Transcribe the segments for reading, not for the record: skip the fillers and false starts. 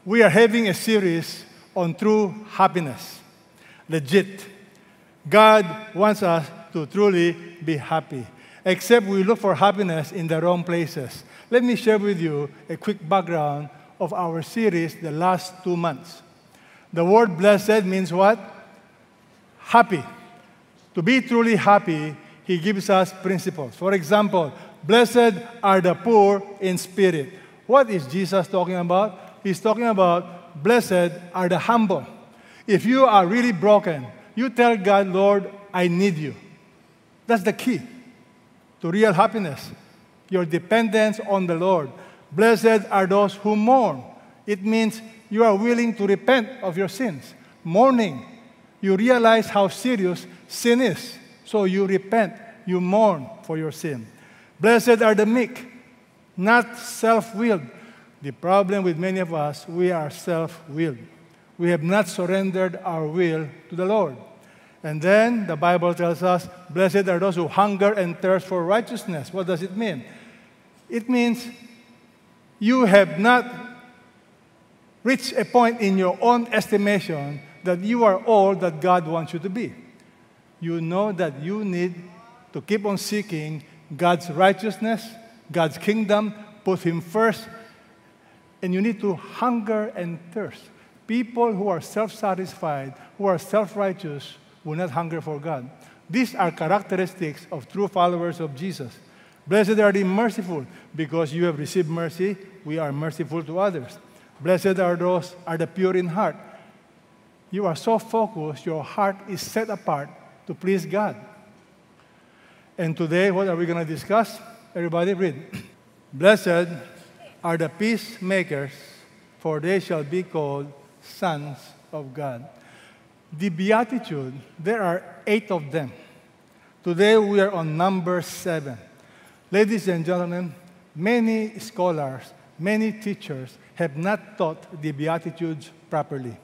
We are having a series on true happiness. Legit. God wants us to truly be happy. Except we look for happiness in the wrong places. Let me share with you a quick background of our series the last 2 months. The word blessed means what? Happy. To be truly happy, He gives us principles. For example, blessed are the poor in spirit. What is Jesus talking about? He's talking about blessed are the humble. If you are really broken, you tell God, Lord, I need you. That's the key to real happiness, your dependence on the Lord. Blessed are those who mourn. It means you are willing to repent of your sins. Mourning, you realize how serious sin is. So you repent, you mourn for your sin. Blessed are the meek, not self-willed. The problem with many of us, we are self-willed. We have not surrendered our will to the Lord. And then the Bible tells us, blessed are those who hunger and thirst for righteousness. What does it mean? It means you have not reached a point in your own estimation that you are all that God wants you to be. You know that you need to keep on seeking God's righteousness, God's kingdom, put Him first, and you need to hunger and thirst. People who are self-satisfied, who are self-righteous, will not hunger for God. These are characteristics of true followers of Jesus. Blessed are the merciful, because you have received mercy, we are merciful to others. Blessed are those are the pure in heart. You are so focused, your heart is set apart to please God. And today, what are we going to discuss? Everybody read. Blessed are the peacemakers, for they shall be called sons of God. The Beatitude, there are 8 of them. Today we are on number 7. Ladies and gentlemen, many scholars, many teachers have not taught the Beatitudes properly.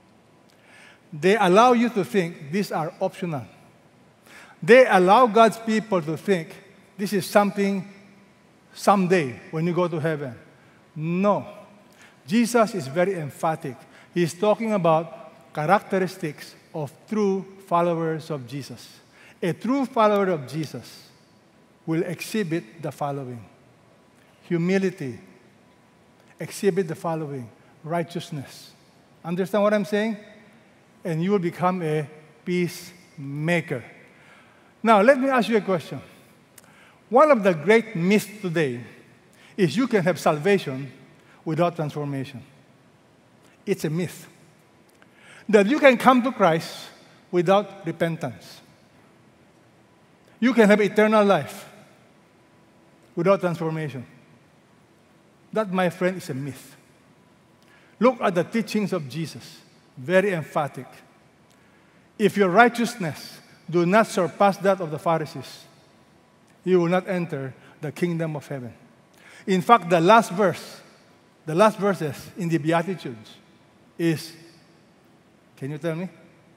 They allow you to think these are optional. They allow God's people to think this is something someday when you go to heaven. No. Jesus is very emphatic. He's talking about characteristics of true followers of Jesus. A true follower of Jesus will exhibit the following: humility, exhibit the following: righteousness. Understand what I'm saying? And you will become a peacemaker. Now, let me ask you a question. One of the great myths today is you can have salvation without transformation. It's a myth. That you can come to Christ without repentance. You can have eternal life without transformation. That, my friend, is a myth. Look at the teachings of Jesus. Very emphatic. If your righteousness do not surpass that of the Pharisees, you will not enter the kingdom of heaven. In fact, the last verses in the Beatitudes is, can you tell me?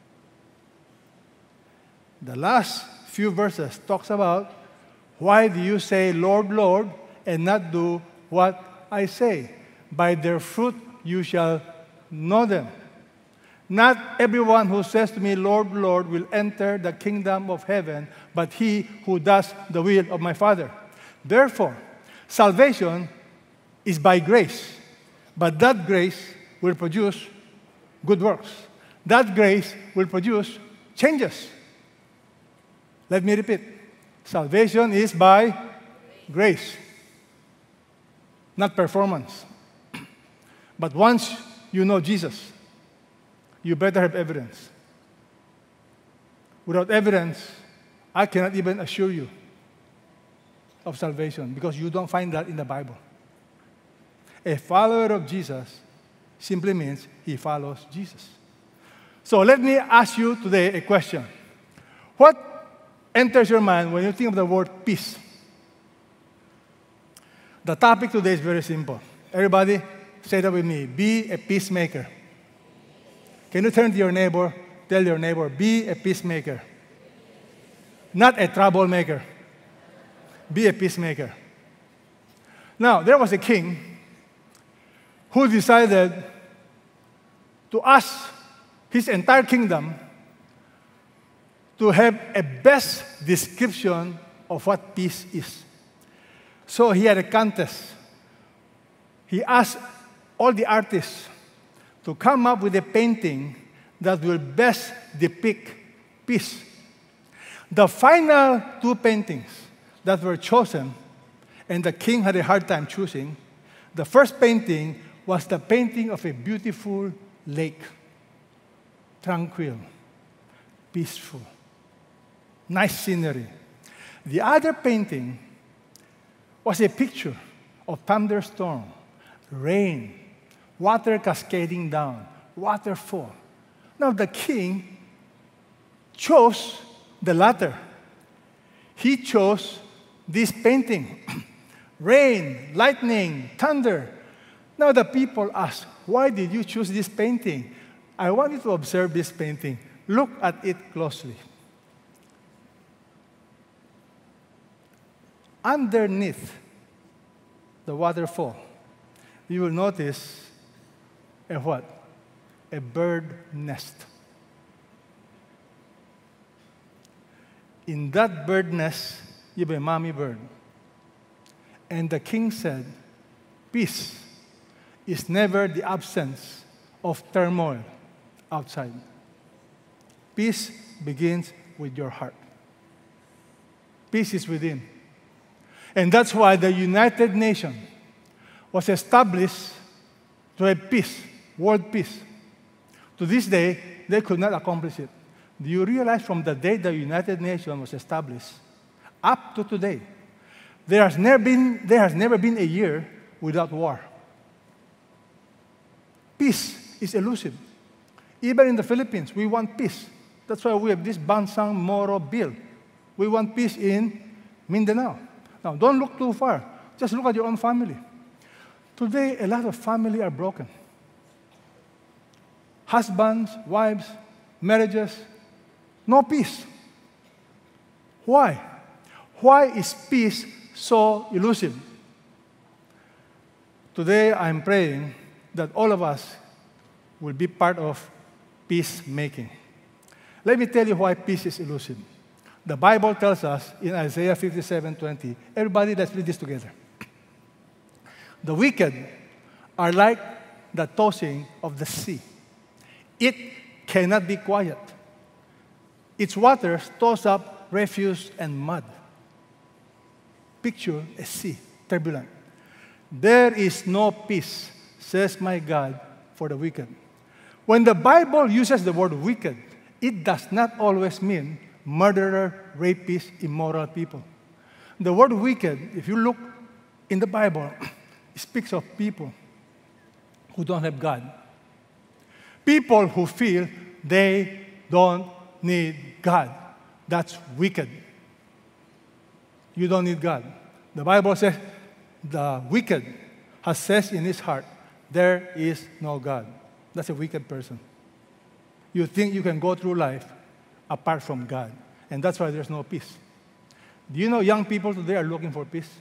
The last few verses talks about, why do you say, Lord, Lord, and not do what I say? By their fruit you shall know them. Not everyone who says to me, Lord, Lord, will enter the kingdom of heaven, but he who does the will of my Father. Therefore, salvation is by grace, but that grace will produce good works. That grace will produce changes. Let me repeat. Salvation is by grace, not performance. But once you know Jesus, you better have evidence. Without evidence, I cannot even assure you of salvation because you don't find that in the Bible. A follower of Jesus simply means he follows Jesus. So let me ask you today a question. What enters your mind when you think of the word peace? The topic today is very simple. Everybody, say that with me. Be a peacemaker. Can you turn to your neighbor, tell your neighbor, be a peacemaker. Not a troublemaker. Be a peacemaker. Now, there was a king who decided to us, his entire kingdom, to have a best description of what peace is. So he had a contest. He asked all the artists to come up with a painting that will best depict peace. The final two paintings that were chosen, and the king had a hard time choosing, the first painting was the painting of a beautiful lake, tranquil, peaceful, nice scenery. The other painting was a picture of thunderstorm, rain, water cascading down, waterfall. Now the king chose the latter. He chose this painting. Rain, lightning, thunder. Now the people ask, why did you choose this painting? I want you to observe this painting. Look at it closely. Underneath the waterfall, you will notice a what? A bird nest. In that bird nest, you have a mommy bird. And the king said, peace is never the absence of turmoil outside. Peace begins with your heart. Peace is within. And that's why the United Nations was established to have peace, world peace. To this day, they could not accomplish it. Do you realize from the day the United Nations was established up to today, there has never been a year without war. Peace is elusive. Even in the Philippines, we want peace. That's why we have this Bansang Moro bill. We want peace in Mindanao. Now, don't look too far. Just look at your own family. Today, a lot of families are broken. Husbands, wives, marriages, no peace. Why? Why is peace so elusive? Today, I'm praying that all of us will be part of peacemaking. Let me tell you why peace is elusive. The Bible tells us in Isaiah 57:20, everybody, let's read this together. The wicked are like the tossing of the sea. It cannot be quiet. Its waters toss up refuse and mud. Picture a sea, turbulent. There is no peace, says my God, for the wicked. When the Bible uses the word wicked, it does not always mean murderer, rapist, immoral people. The word wicked, if you look in the Bible, it speaks of people who don't have God. People who feel they don't need God. That's wicked. You don't need God. The Bible says the wicked has said in his heart, there is no God. That's a wicked person. You think you can go through life apart from God. And that's why there's no peace. Do you know young people today are looking for peace?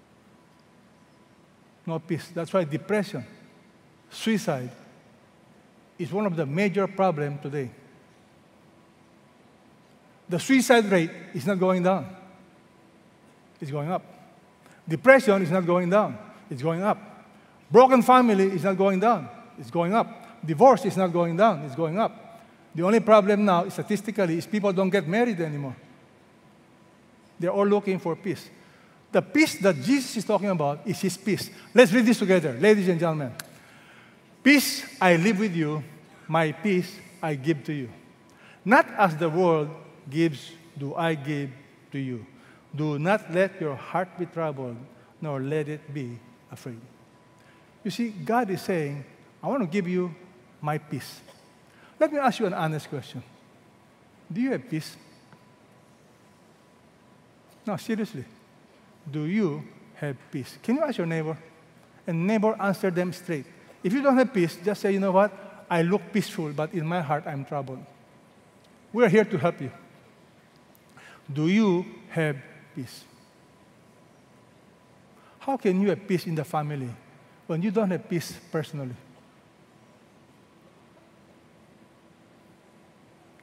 No peace. That's why depression, suicide is one of the major problems today. The suicide rate is not going down. It's going up. Depression is not going down. It's going up. Broken family is not going down. It's going up. Divorce is not going down. It's going up. The only problem now, statistically, is people don't get married anymore. They're all looking for peace. The peace that Jesus is talking about is his peace. Let's read this together, ladies and gentlemen. Peace I leave with you, my peace I give to you. Not as the world gives, do I give to you. Do not let your heart be troubled, nor let it be afraid. You see, God is saying, I want to give you my peace. Let me ask you an honest question. Do you have peace? No, seriously. Do you have peace? Can you ask your neighbor? And neighbor, answer them straight. If you don't have peace, just say, you know what? I look peaceful, but in my heart, I'm troubled. We're here to help you. Do you have peace? How can you have peace in the family when you don't have peace personally?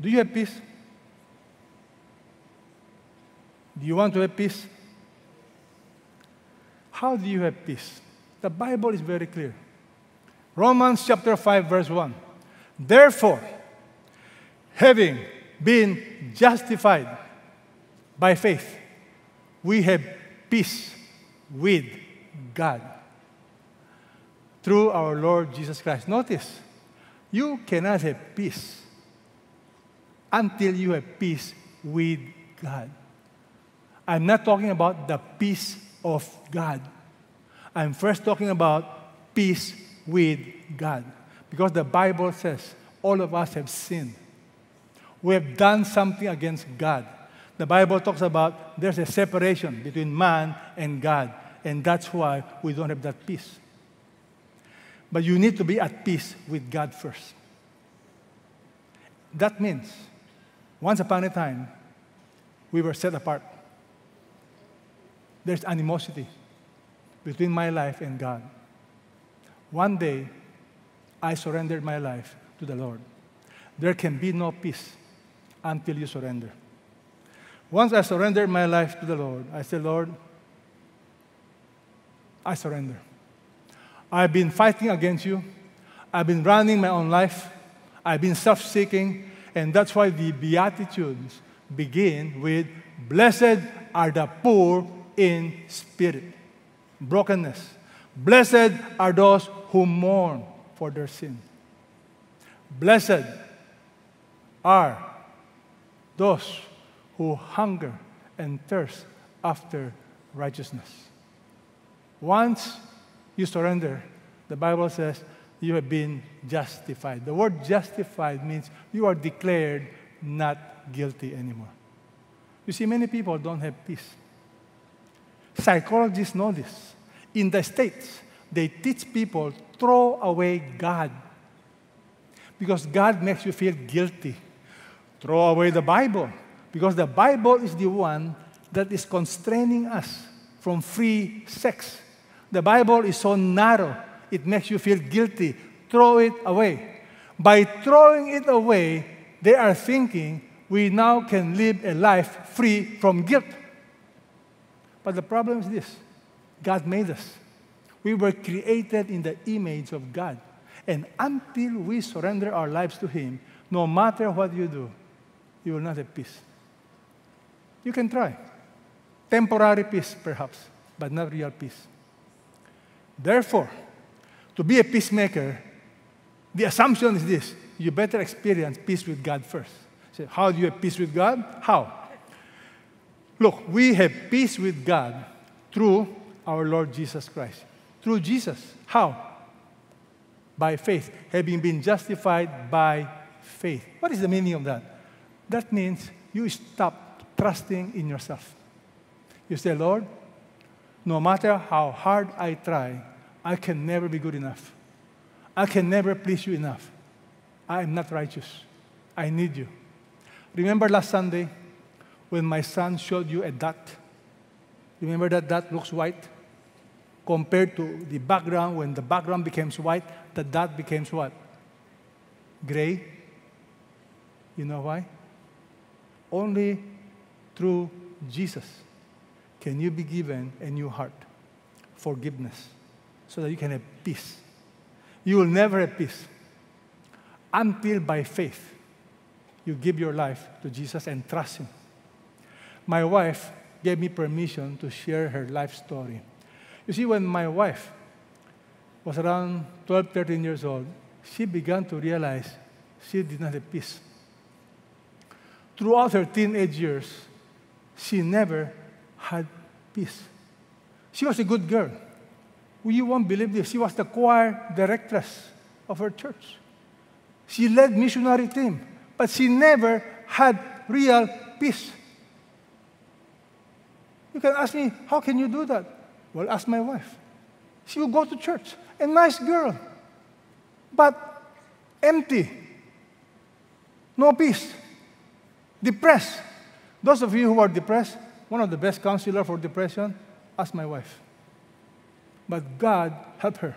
Do you have peace? Do you want to have peace? How do you have peace? The Bible is very clear. Romans chapter 5, verse 1. Therefore, having been justified by faith, we have peace with God through our Lord Jesus Christ. Notice, you cannot have peace until you have peace with God. I'm not talking about the peace of God. I'm first talking about peace with God. Because the Bible says all of us have sinned. We have done something against God. The Bible talks about there's a separation between man and God, and that's why we don't have that peace. But you need to be at peace with God first. That means, once upon a time, we were set apart. There's animosity between my life and God. One day, I surrendered my life to the Lord. There can be no peace until you surrender. Once I surrendered my life to the Lord, I said, Lord, I surrender. I've been fighting against you. I've been running my own life. I've been self-seeking. And that's why the Beatitudes begin with, blessed are the poor in spirit, brokenness. Blessed are those who mourn for their sin. Blessed are those who hunger and thirst after righteousness. Once you surrender, the Bible says you have been justified. The word justified means you are declared not guilty anymore. You see, many people don't have peace. Psychologists know this. In the States, they teach people throw away God because God makes you feel guilty. Throw away the Bible because the Bible is the one that is constraining us from free sex. The Bible is so narrow, it makes you feel guilty. Throw it away. By throwing it away, they are thinking we now can live a life free from guilt. But the problem is this. God made us. We were created in the image of God. And until we surrender our lives to Him, no matter what you do, you will not have peace. You can try. Temporary peace, perhaps, but not real peace. Therefore, to be a peacemaker, the assumption is this. You better experience peace with God first. So how do you have peace with God? How? Look, we have peace with God through our Lord Jesus Christ. Through Jesus. How? By faith. Having been justified by faith. What is the meaning of that? That means you stop trusting in yourself. You say, Lord, no matter how hard I try, I can never be good enough. I can never please you enough. I am not righteous. I need you. Remember last Sunday when my son showed you a dot? Remember that dot looks white? Compared to the background, when the background becomes white, the dot becomes what? Gray. You know why? Only through Jesus can you be given a new heart, forgiveness, so that you can have peace. You will never have peace until by faith you give your life to Jesus and trust Him. My wife gave me permission to share her life story. You see, when my wife was around 12, 13 years old, she began to realize she did not have peace. Throughout her teenage years, she never had peace. She was a good girl. You won't believe this. She was the choir directress of her church. She led missionary team, but she never had real peace. You can ask me, how can you do that? Well, ask my wife. She will go to church, a nice girl, but empty, no peace, depressed. Those of you who are depressed, one of the best counselors for depression, ask my wife. But God helped her.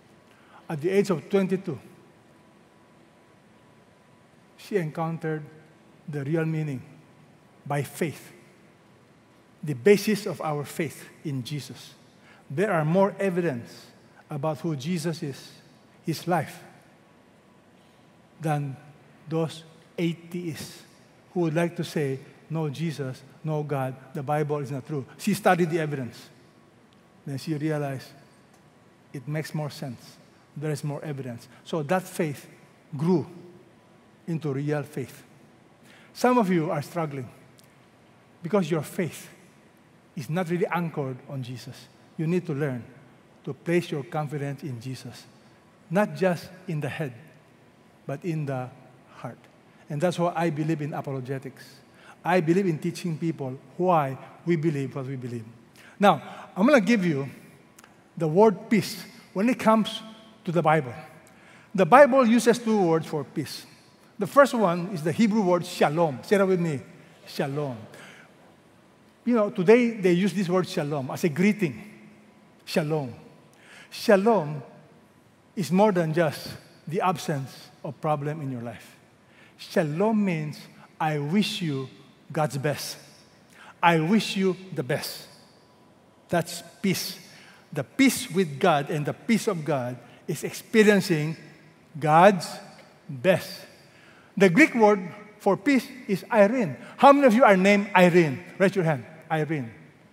At the age of 22, she encountered the real meaning by faith. The basis of our faith in Jesus. There are more evidence about who Jesus is, his life, than those atheists who would like to say, no Jesus, no God, the Bible is not true. She studied the evidence. Then she realized it makes more sense. There is more evidence. So that faith grew into real faith. Some of you are struggling because your faith is not really anchored on Jesus. You need to learn to place your confidence in Jesus, not just in the head, but in the heart. And that's why I believe in apologetics. I believe in teaching people why we believe what we believe. Now, I'm going to give you the word peace when it comes to the Bible. The Bible uses two words for peace. The first one is the Hebrew word shalom. Say that with me, shalom. You know, today they use this word shalom as a greeting. Shalom. Shalom is more than just the absence of problem in your life. Shalom means I wish you God's best. I wish you the best. That's peace. The peace with God and the peace of God is experiencing God's best. The Greek word for peace is Irene. How many of you are named Irene? Raise your hand. Irene.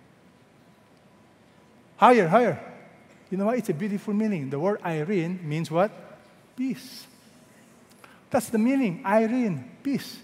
Higher, higher. You know what? It's a beautiful meaning. The word Irene means what? Peace. That's the meaning. Irene, peace.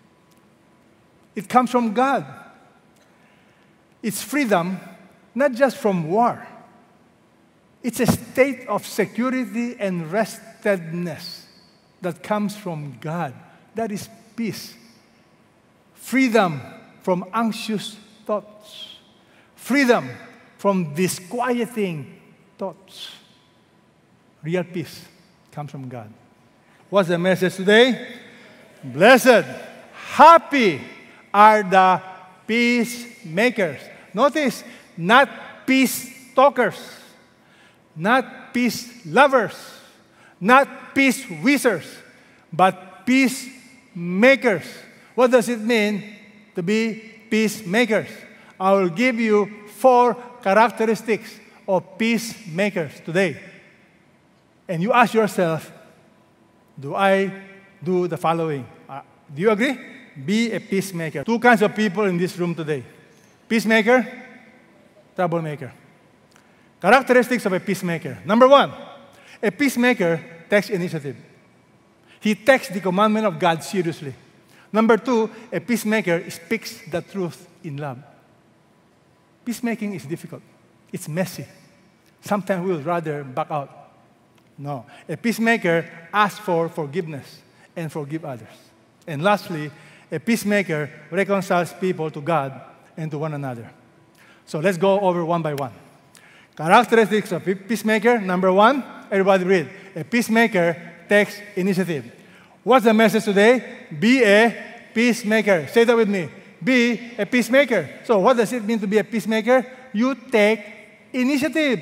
It comes from God. It's freedom, not just from war. It's a state of security and restedness that comes from God. That is peace. Freedom from anxious thoughts. Freedom from disquieting thoughts. Real peace comes from God. What's the message today? Blessed, happy are the peacemakers. Notice, not peace talkers, not peace lovers, not peace wishers, but peacemakers. What does it mean to be peacemakers? I will give you 4 characteristics of peacemakers today. And you ask yourself, do I do the following? Do you agree? Be a peacemaker. 2 kinds of people in this room today. Peacemaker, troublemaker. Characteristics of a peacemaker. Number 1, a peacemaker takes initiative. He takes the commandment of God seriously. Number 2, a peacemaker speaks the truth in love. Peacemaking is difficult. It's messy. Sometimes we would rather back out. No. A peacemaker asks for forgiveness and forgive others. And lastly, a peacemaker reconciles people to God and to one another. So let's go over one by one. Characteristics of a peacemaker. Number 1, everybody read. A peacemaker takes initiative. What's the message today? Be a peacemaker. Say that with me. Be a peacemaker. So what does it mean to be a peacemaker? You take initiative.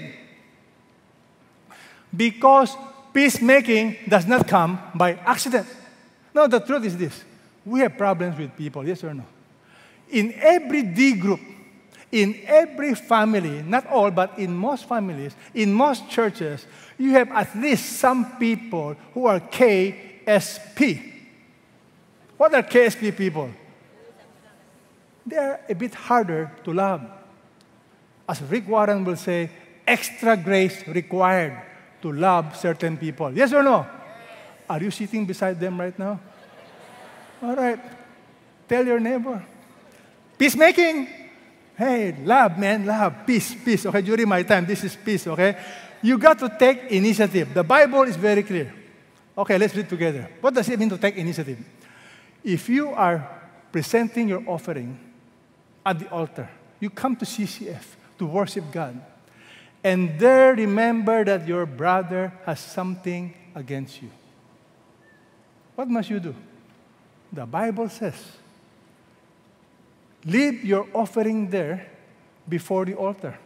Because peacemaking does not come by accident. No, the truth is this. We have problems with people, yes or no? In every D group, in every family, not all, but in most families, in most churches, you have at least some people who are KSP. What are KSP people? They are a bit harder to love. As Rick Warren will say, extra grace required to love certain people. Yes or no? Are you sitting beside them right now? All right. Tell your neighbor. Peacemaking. Hey, love, man, love. Peace, peace. Okay, during my time, this is peace, okay? You got to take initiative. The Bible is very clear. Okay, let's read together. What does it mean to take initiative? If you are presenting your offering at the altar, you come to CCF to worship God, and there remember that your brother has something against you. What must you do? The Bible says, leave your offering there before the altar.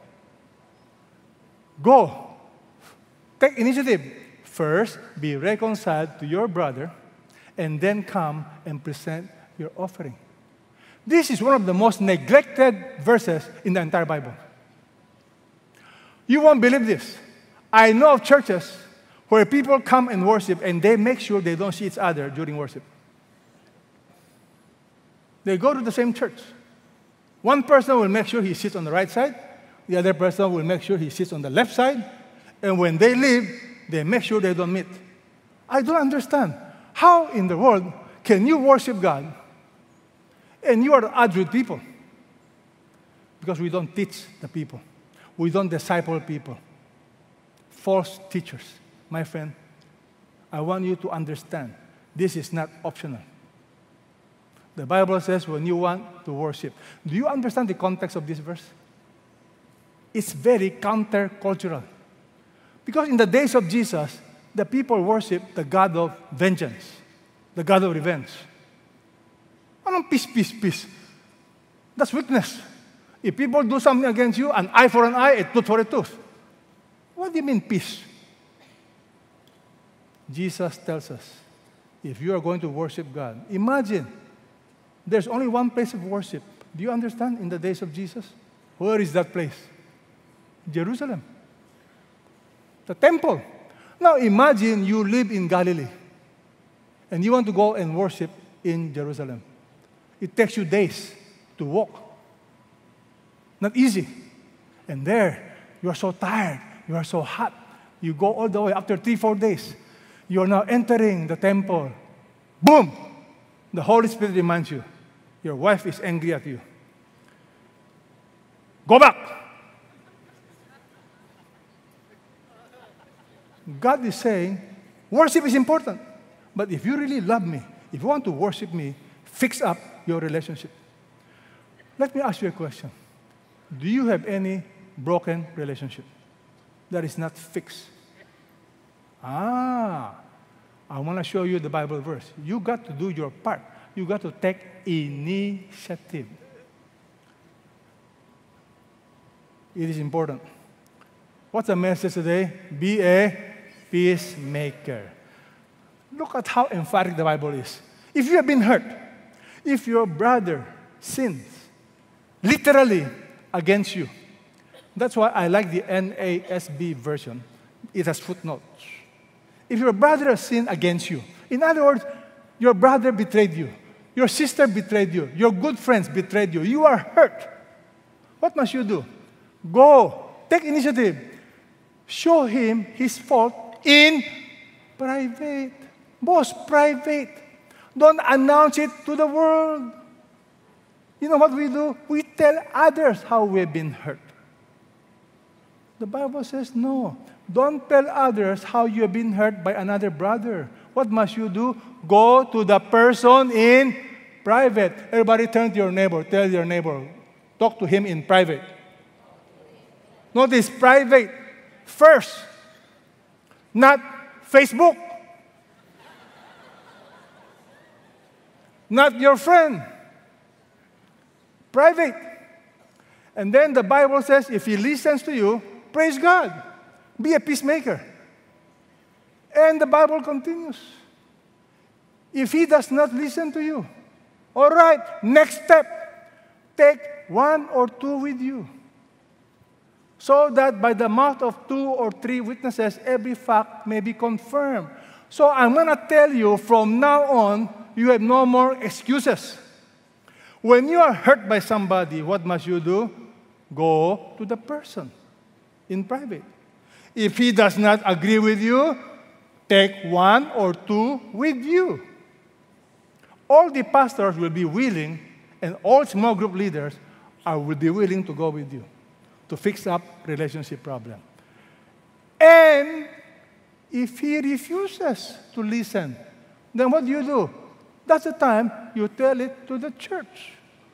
Go. Take initiative. First, be reconciled to your brother, and then come and present your offering. This is one of the most neglected verses in the entire Bible. You won't believe this. I know of churches where people come and worship and they make sure they don't see each other during worship. They go to the same church. One person will make sure he sits on the right side. The other person will make sure he sits on the left side. And when they leave, they make sure they don't meet. I don't understand. How in the world can you worship God and you are at odds with people? Because we don't teach the people. We don't disciple people. False teachers. My friend, I want you to understand, this is not optional. The Bible says when you want to worship. Do you understand the context of this verse? It's very countercultural. Because in the days of Jesus, the people worship the God of vengeance, the God of revenge. Anong peace, peace, peace? That's weakness. If people do something against you, an eye for an eye, a tooth for a tooth. What do you mean peace? Jesus tells us, if you are going to worship God, imagine there's only one place of worship. Do you understand in the days of Jesus? Where is that place? Jerusalem. The temple. Now imagine you live in Galilee and you want to go and worship in Jerusalem. It takes you days to walk. Not easy. And there, you are so tired. You are so hot. You go all the way after 3-4 days. You are now entering the temple. Boom! The Holy Spirit reminds you, your wife is angry at you. Go back! God is saying, worship is important. But if you really love me, if you want to worship me, fix up your relationship. Let me ask you a question. Do you have any broken relationship that is not fixed? I want to show you the Bible verse. You got to do your part. You got to take initiative. It is important. What's the message today? Be a peacemaker. Look at how emphatic the Bible is. If you have been hurt, if your brother sins, literally against you, that's why I like the NASB version. It has footnotes. If your brother has sinned against you, in other words, your brother betrayed you, your sister betrayed you, your good friends betrayed you, you are hurt. What must you do? Go, take initiative. Show him his fault in private. Boss, private. Don't announce it to the world. You know what we do? We tell others how we've been hurt. The Bible says no. Don't tell others how you have been hurt by another brother. What must you do? Go to the person in private. Everybody turn to your neighbor. Tell your neighbor. Talk to him in private. Notice private first. Not Facebook. Not your friend. Private. And then the Bible says if he listens to you, praise God. Be a peacemaker. And the Bible continues. If he does not listen to you, all right, next step, take 1 or 2 with you. So that by the mouth of 2 or 3 witnesses, every fact may be confirmed. So I'm going to tell you from now on, you have no more excuses. When you are hurt by somebody, what must you do? Go to the person in private. If he does not agree with you, take 1 or 2 with you. All the pastors will be willing, and all small group leaders will be willing to go with you to fix up relationship problem. And if he refuses to listen, then what do? That's the time you tell it to the church.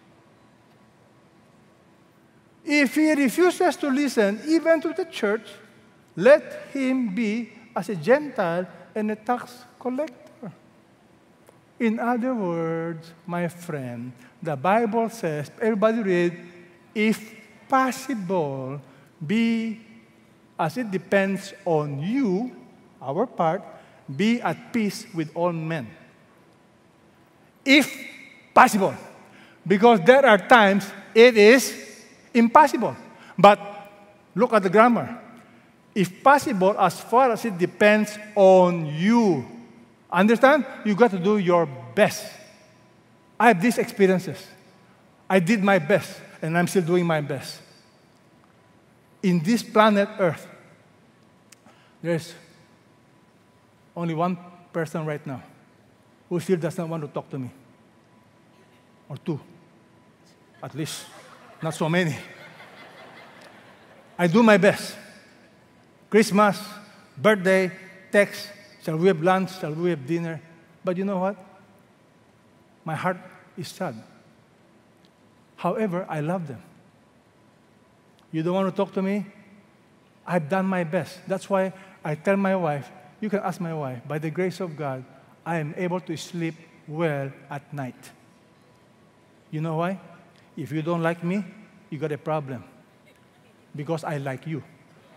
If he refuses to listen, even to the church, let him be as a Gentile and a tax collector. In other words, my friend, the Bible says, everybody read, if possible, be, as it depends on you, our part, be at peace with all men. If possible. Because there are times it is impossible. But look at the grammar. If possible, as far as it depends on you. Understand? You got to do your best. I have these experiences. I did my best, and I'm still doing my best. In this planet Earth, there's only one person right now who still does not want to talk to me. Or two. At least. Not so many. I do my best. Christmas, birthday, text, shall we have lunch, shall we have dinner? But you know what? My heart is sad. However, I love them. You don't want to talk to me? I've done my best. That's why I tell my wife, you can ask my wife, by the grace of God, I am able to sleep well at night. You know why? If you don't like me, you got a problem. Because I like you.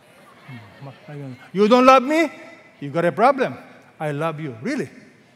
You don't love me? You got a problem. I love you. Really?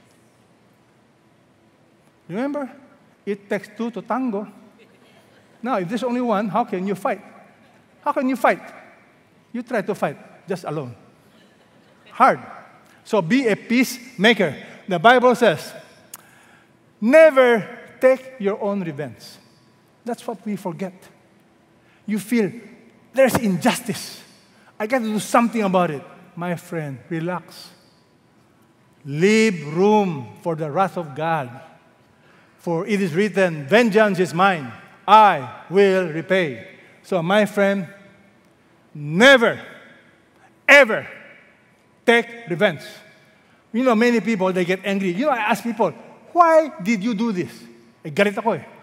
Remember? It takes two to tango. Now, if there's only one, how can you fight? How can you fight? You try to fight just alone. Hard. So be a peacemaker. The Bible says, never take your own revenge. That's what we forget. You feel there's injustice. I got to do something about it. My friend, relax. Leave room for the wrath of God. For it is written, vengeance is mine. I will repay. So my friend, never, ever take revenge. You know, many people, they get angry. You know, I ask people, why did you do this? Galit ako eh.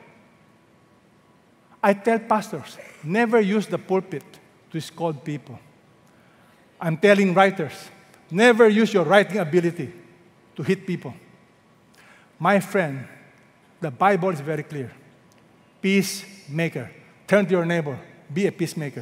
I tell pastors, never use the pulpit to scold people. I'm telling writers, never use your writing ability to hit people. My friend, the Bible is very clear. Peacemaker. Turn to your neighbor. Be a peacemaker.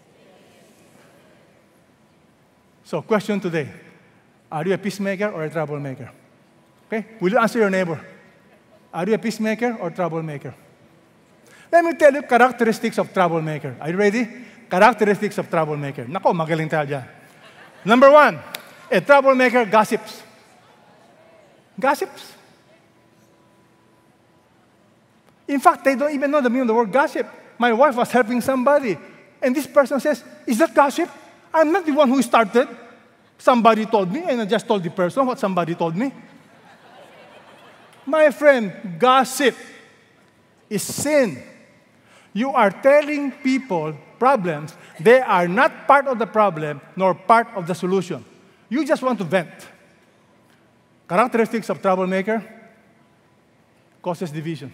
So, question today. Are you a peacemaker or a troublemaker? Okay? Will you answer your neighbor? Are you a peacemaker or troublemaker? Let me tell you characteristics of troublemaker. Are you ready? Characteristics of troublemaker. Nako, magaling tayo dyan. Number one, a troublemaker gossips. Gossips. In fact, they don't even know the meaning of the word gossip. My wife was helping somebody, and this person says, is that gossip? I'm not the one who started. Somebody told me, and I just told the person what somebody told me. My friend, gossip is sin. You are telling people problems. They are not part of the problem, nor part of the solution. You just want to vent. Characteristics of troublemaker causes division.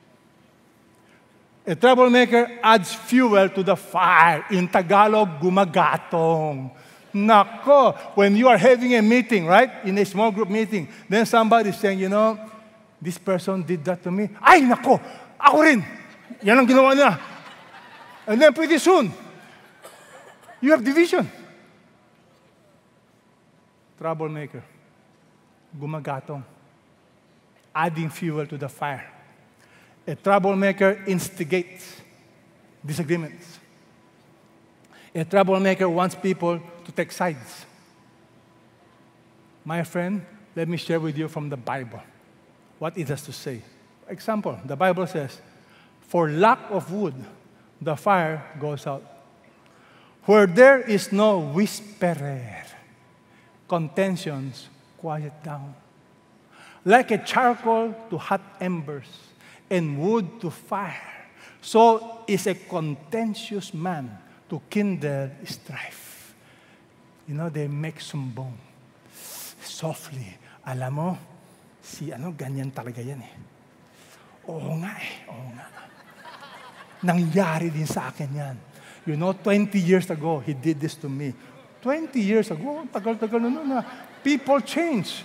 A troublemaker adds fuel to the fire. In Tagalog, gumagatong. Nako, when you are having a meeting, right? In a small group meeting, then somebody is saying, you know, this person did that to me. Ay, nako, ako rin. Yan ang ginawa niya. And then pretty soon, you have division. Troublemaker. Gumagatong. Adding fuel to the fire. A troublemaker instigates disagreements. A troublemaker wants people to take sides. My friend, let me share with you from the Bible what it has to say. Example, the Bible says, for lack of wood, the fire goes out. Where there is no whisperer, contentions quiet down. Like a charcoal to hot embers, and wood to fire, so is a contentious man to kindle strife. You know, they make sumbong. Softly. Alam mo, si ano, ganyan talaga yan eh. Oo nga eh, oo nga. Nangyari din sa akin yan. You know, 20 years ago, he did this to me. 20 years ago, tagal-tagal na. People change.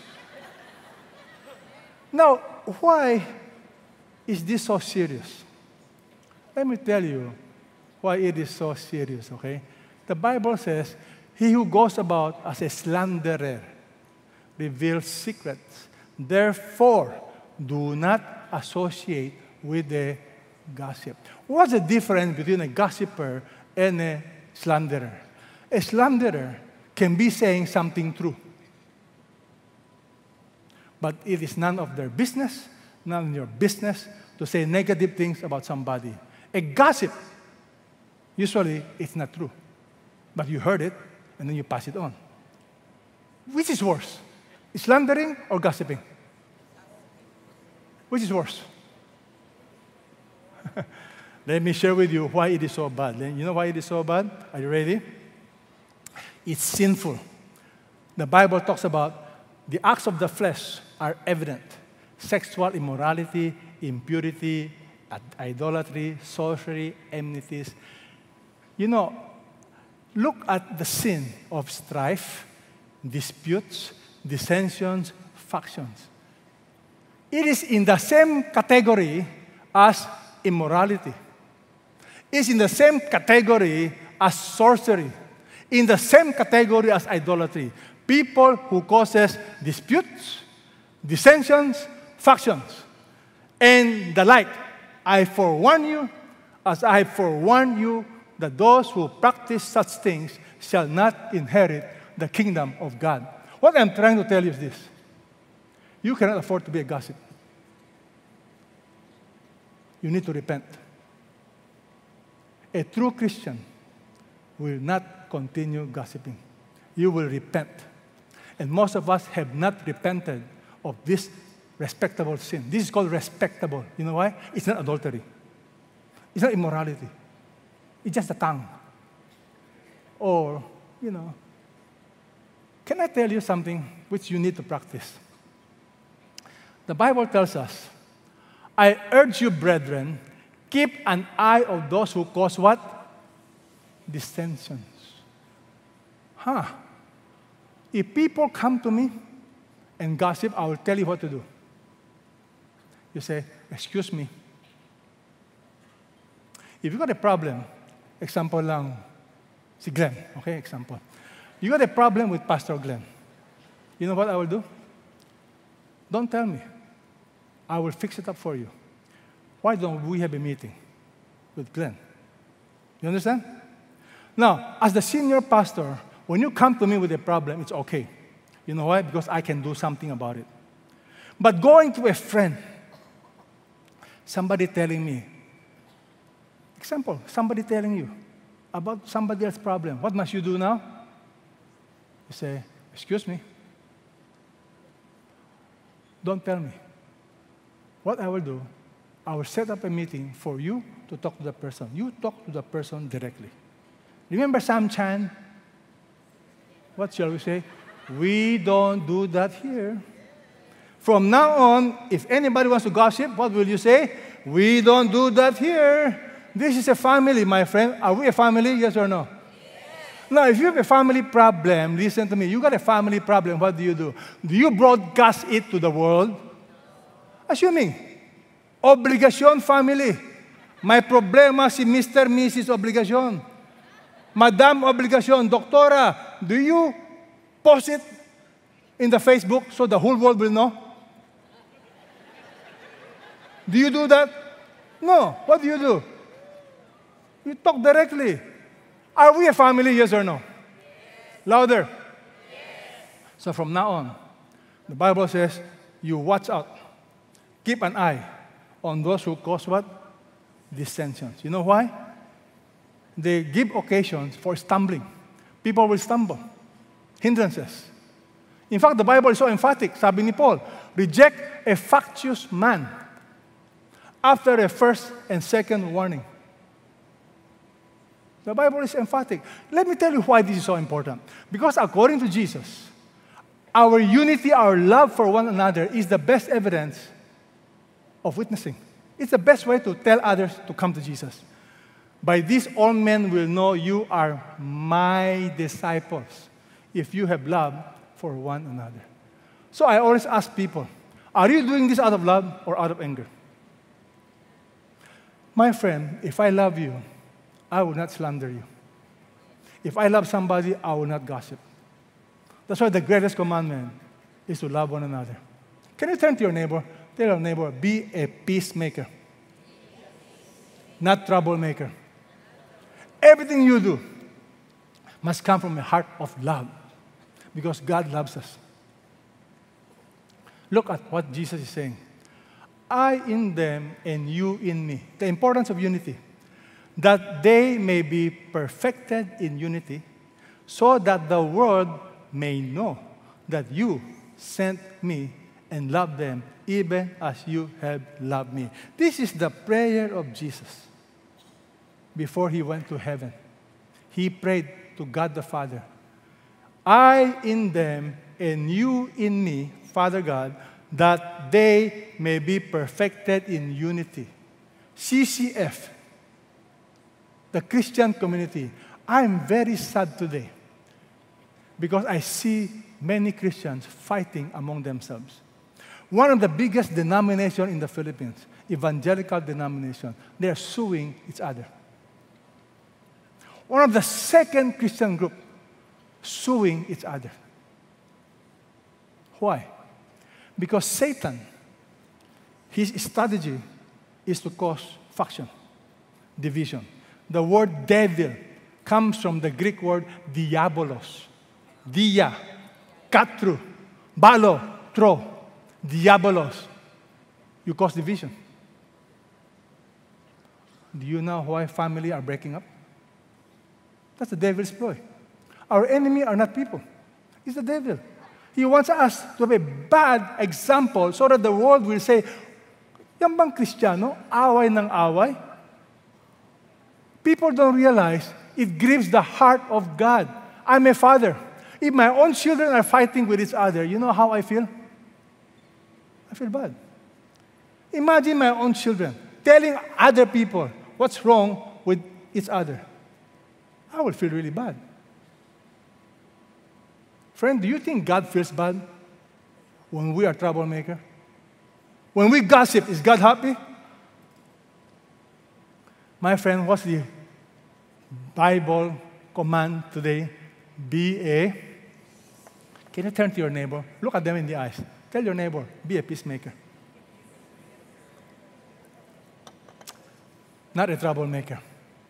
Now, why is this so serious? Let me tell you why it is so serious, okay? The Bible says, he who goes about as a slanderer reveals secrets. Therefore, do not associate with the gossip. What's the difference between a gossiper and a slanderer? A slanderer can be saying something true, but it is none of their business, none of your business to say negative things about somebody. A gossip, usually it's not true, but you heard it and then you pass it on. Which is worse, slandering or gossiping? Which is worse? Let me share with you why it is so bad. You know why it is so bad? Are you ready? It's sinful. The Bible talks about the acts of the flesh are evident. Sexual immorality, impurity, idolatry, sorcery, enmities. You know, look at the sin of strife, disputes, dissensions, factions. It is in the same category as immorality. It's in the same category as sorcery. In the same category as idolatry. People who causes disputes, dissensions, factions, and the like. I forewarn you, as I forewarn you, that those who practice such things shall not inherit the kingdom of God. What I'm trying to tell you is this. You cannot afford to be a gossip. You need to repent. A true Christian will not continue gossiping. You will repent. And most of us have not repented of this respectable sin. This is called respectable. You know why? It's not adultery. It's not immorality. It's just the tongue. Or, you know, can I tell you something which you need to practice? The Bible tells us, I urge you, brethren, keep an eye on those who cause what? Dissensions. If people come to me and gossip, I will tell you what to do. You say, excuse me. If you got a problem, example lang, si Glenn, okay, example. You got a problem with Pastor Glenn. You know what I will do? Don't tell me. I will fix it up for you. Why don't we have a meeting with Glenn? You understand? Now, as the senior pastor, when you come to me with a problem, it's okay. You know why? Because I can do something about it. But going to a friend, somebody telling me, example, somebody telling you about somebody else's problem, what must you do now? You say, excuse me. Don't tell me. What I will do, I will set up a meeting for you to talk to the person. You talk to the person directly. Remember Sam Chan? What shall we say? We don't do that here. From now on, if anybody wants to gossip, what will you say? We don't do that here. This is a family, my friend. Are we a family? Yes or no? Yes. Now, if you have a family problem, listen to me. You got a family problem, what do? Do you broadcast it to the world? Assuming, obligasyon family. May problema si Mr. Mrs. Obligasyon. Madam Obligasyon, Doktora, do you post it in the Facebook so the whole world will know? Do you do that? No. What do? You talk directly. Are we a family, yes or no? Yes. Louder. Yes. So from now on, the Bible says, you watch out. Keep an eye on those who cause what? Dissensions. You know why? They give occasions for stumbling. People will stumble. Hindrances. In fact, the Bible is so emphatic. Sabi ni Paul, reject a factious man after a first and second warning. The Bible is emphatic. Let me tell you why this is so important. Because according to Jesus, our unity, our love for one another is the best evidence of witnessing. It's the best way to tell others to come to Jesus. By this, all men will know you are my disciples, if you have love for one another. So I always ask people, are you doing this out of love or out of anger? My friend, if I love you, I will not slander you. If I love somebody, I will not gossip. That's why the greatest commandment is to love one another. Can you turn to your neighbor? Tell your neighbor, be a peacemaker, not troublemaker. Everything you do must come from a heart of love because God loves us. Look at what Jesus is saying. I in them and you in me. The importance of unity. That they may be perfected in unity, so that the world may know that you sent me and loved them even as you have loved me. This is the prayer of Jesus before he went to heaven. He prayed to God the Father. I in them and you in me, Father God, that they may be perfected in unity. CCF, the Christian community. I'm very sad today because I see many Christians fighting among themselves. One of the biggest denominations in the Philippines, evangelical denomination, they are suing each other. One of the second Christian group suing each other. Why? Because Satan, his strategy is to cause faction, division. The word devil comes from the Greek word diabolos. Dia, katru, balo, tro, diabolos. You cause division. Do you know why families are breaking up? That's the devil's ploy. Our enemy are not people. It's the devil. He wants us to have a bad example so that the world will say, yan bang Kristiyano? Away ng away? People don't realize it grieves the heart of God. I'm a father. If my own children are fighting with each other, you know how I feel? I feel bad. Imagine my own children telling other people what's wrong with each other. I will feel really bad. Friend, do you think God feels bad when we are troublemaker? When we gossip, is God happy? My friend, what's the Bible command today? Can you turn to your neighbor? Look at them in the eyes. Tell your neighbor, be a peacemaker. Not a troublemaker.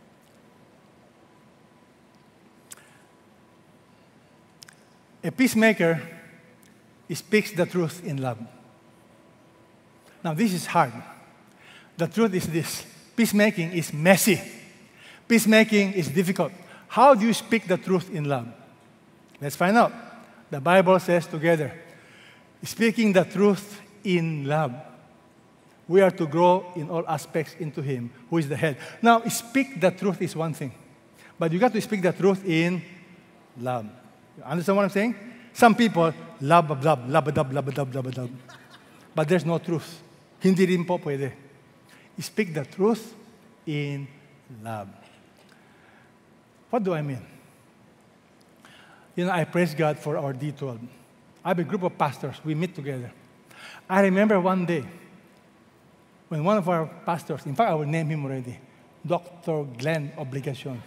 A peacemaker speaks the truth in love. Now, this is hard. The truth is this. Peacemaking is messy. Peacemaking is difficult. How do you speak the truth in love? Let's find out. The Bible says together, speaking the truth in love. We are to grow in all aspects into Him, who is the head. Now, speak the truth is one thing, but you got to speak the truth in love. You understand what I'm saying? Some people, love, but there's no truth. Hindi rin po pwede. Speak the truth in love. What do I mean? You know, I praise God for our D12. I have a group of pastors. We meet together. I remember one day when one of our pastors, in fact, I will name him already, Dr. Glenn Obligacion.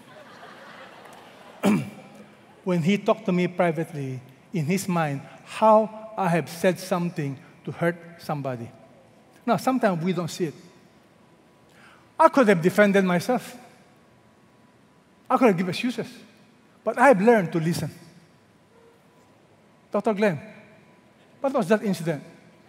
When he talked to me privately, in his mind, how I have said something to hurt somebody. Now, sometimes we don't see it. I could have defended myself. I could have given excuses. But I have learned to listen. Dr. Glenn, what was that incident?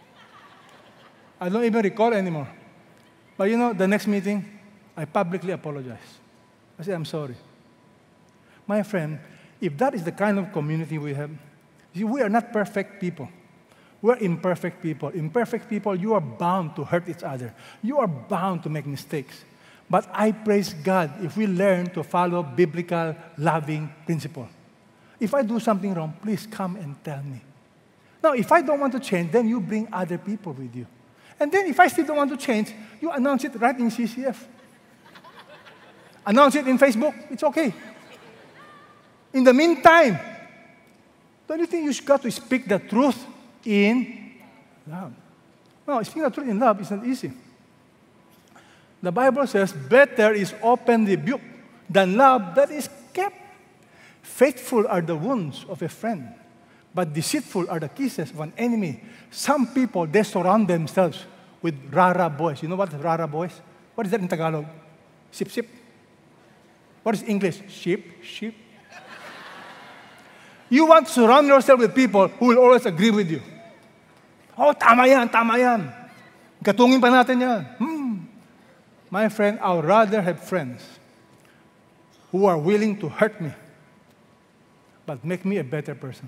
I don't even recall anymore. But you know, the next meeting, I publicly apologized. I said, I'm sorry. My friend, if that is the kind of community we have, see, we are not perfect people. We're imperfect people. Imperfect people, you are bound to hurt each other. You are bound to make mistakes. But I praise God if we learn to follow biblical, loving principle. If I do something wrong, please come and tell me. Now, if I don't want to change, then you bring other people with you. And then if I still don't want to change, you announce it right in CCF. Announce it in Facebook. It's okay. In the meantime, don't you think you got to speak the truth in love? No, speaking the truth in love is not easy. The Bible says, better is open rebuke than love that is kept. Faithful are the wounds of a friend, but deceitful are the kisses of an enemy. Some people, they surround themselves with rara boys. You know what is rara boys? What is that in Tagalog? Sip, sip. What is English? Sheep, sheep. You want to surround yourself with people who will always agree with you. Oh, tama yan, tama yan. Gatungin pa natin yan. My friend, I would rather have friends who are willing to hurt me, but make me a better person.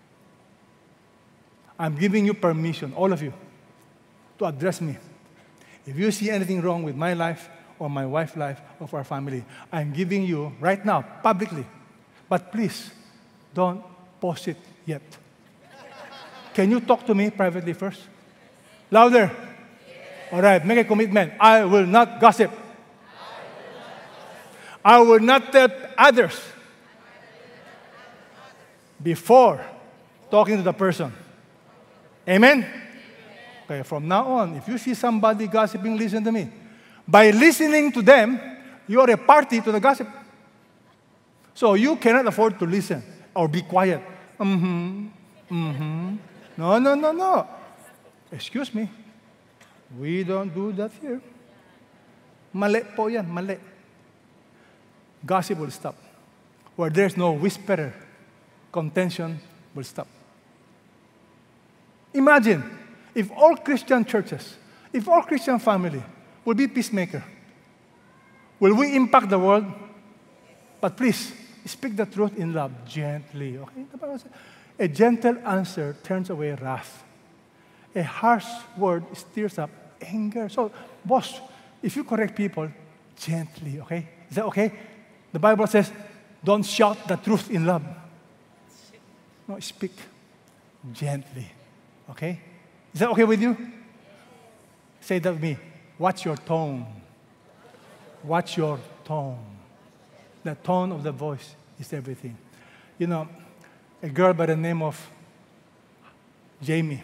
I'm giving you permission, all of you, to address me. If you see anything wrong with my life or my wife's life or our family, I'm giving you right now, publicly. But please, don't post it yet. Can you talk to me privately first? Louder. All right, make a commitment. I will not gossip. I will not tell others before talking to the person. Amen? Okay, from now on, if you see somebody gossiping, listen to me. By listening to them, you are a party to the gossip. So you cannot afford to listen or be quiet. No. Excuse me. We don't do that here. Mali po yan, mali. Gossip will stop. Where there's no whisperer, contention will stop. Imagine if all Christian churches, if all Christian family will be peacemaker, will we impact the world? But please, speak the truth in love, gently. Okay? A gentle answer turns away wrath. A harsh word stirs up anger. So, boss, if you correct people, gently, okay? Is that okay? The Bible says, don't shout the truth in love. No, speak gently, okay? Is that okay with you? Say that with me. Watch your tone. Watch your tone. The tone of the voice is everything. You know, a girl by the name of Jamie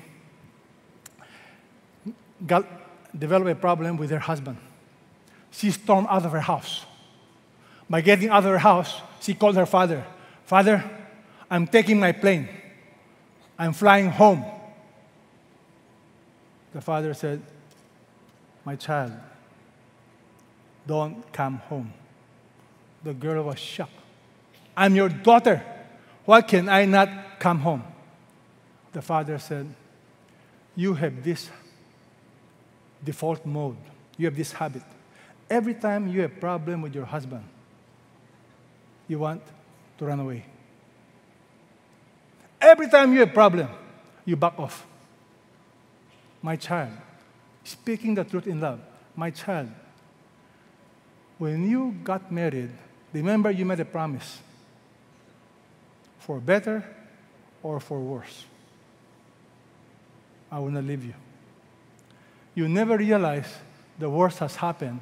developed a problem with her husband. She stormed out of her house. By getting out of her house, she called her father. Father, I'm taking my plane. I'm flying home. The father said, my child, don't come home. The girl was shocked. I'm your daughter. Why can I not come home? The father said, you have this default mode. You have this habit. Every time you have a problem with your husband, you want to run away. Every time you have a problem, you back off. My child, speaking the truth in love, my child, when you got married, remember you made a promise. For better or for worse, I will not leave you. You never realize the worst has happened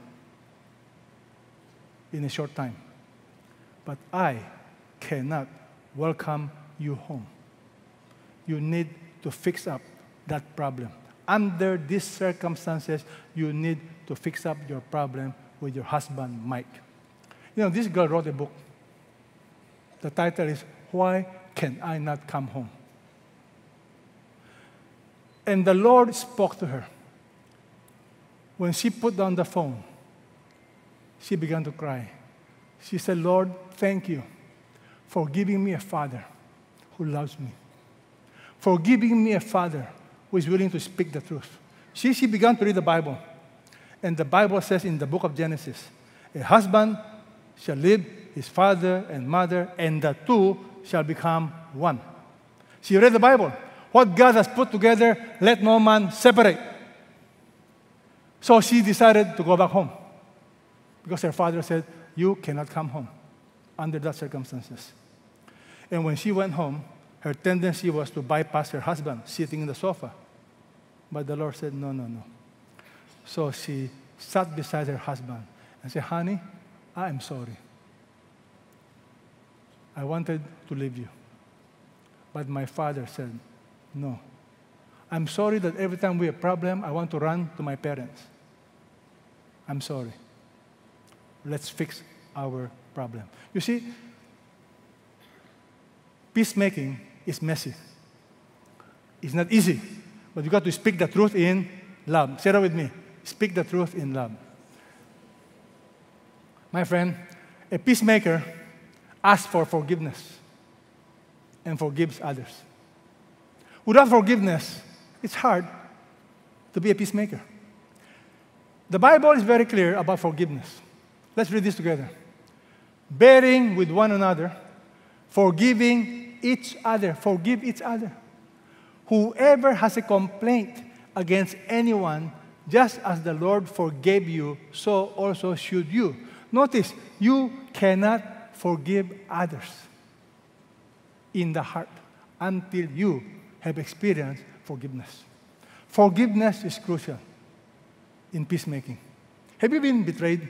in a short time. But I cannot welcome you home. You need to fix up that problem. Under these circumstances, you need to fix up your problem with your husband, Mike. You know, this girl wrote a book. The title is, Why Can I Not Come Home? And the Lord spoke to her. When she put down the phone, she began to cry. She said, Lord, thank you for giving me a father who loves me, for giving me a father who is willing to speak the truth. She began to read the Bible. And the Bible says in the book of Genesis, a husband shall leave his father and mother, and the two shall become one. She read the Bible. What God has put together, let no man separate. So she decided to go back home because her father said, you cannot come home under that circumstances. And when she went home, her tendency was to bypass her husband sitting in the sofa. But the Lord said, no, no, no. So she sat beside her husband and said, honey, I am sorry. I wanted to leave you. But my father said, no. I'm sorry that every time we have a problem, I want to run to my parents. I'm sorry. Let's fix our problem. You see, peacemaking is messy. It's not easy, but you got to speak the truth in love. Say that with me. Speak the truth in love. My friend, a peacemaker asks for forgiveness and forgives others. Without forgiveness, it's hard to be a peacemaker. The Bible is very clear about forgiveness. Let's read this together. Bearing with one another, forgiving each other. Forgive each other. Whoever has a complaint against anyone, just as the Lord forgave you, so also should you. Notice, you cannot forgive others in the heart until you have experienced forgiveness. Forgiveness is crucial in peacemaking. Have you been betrayed?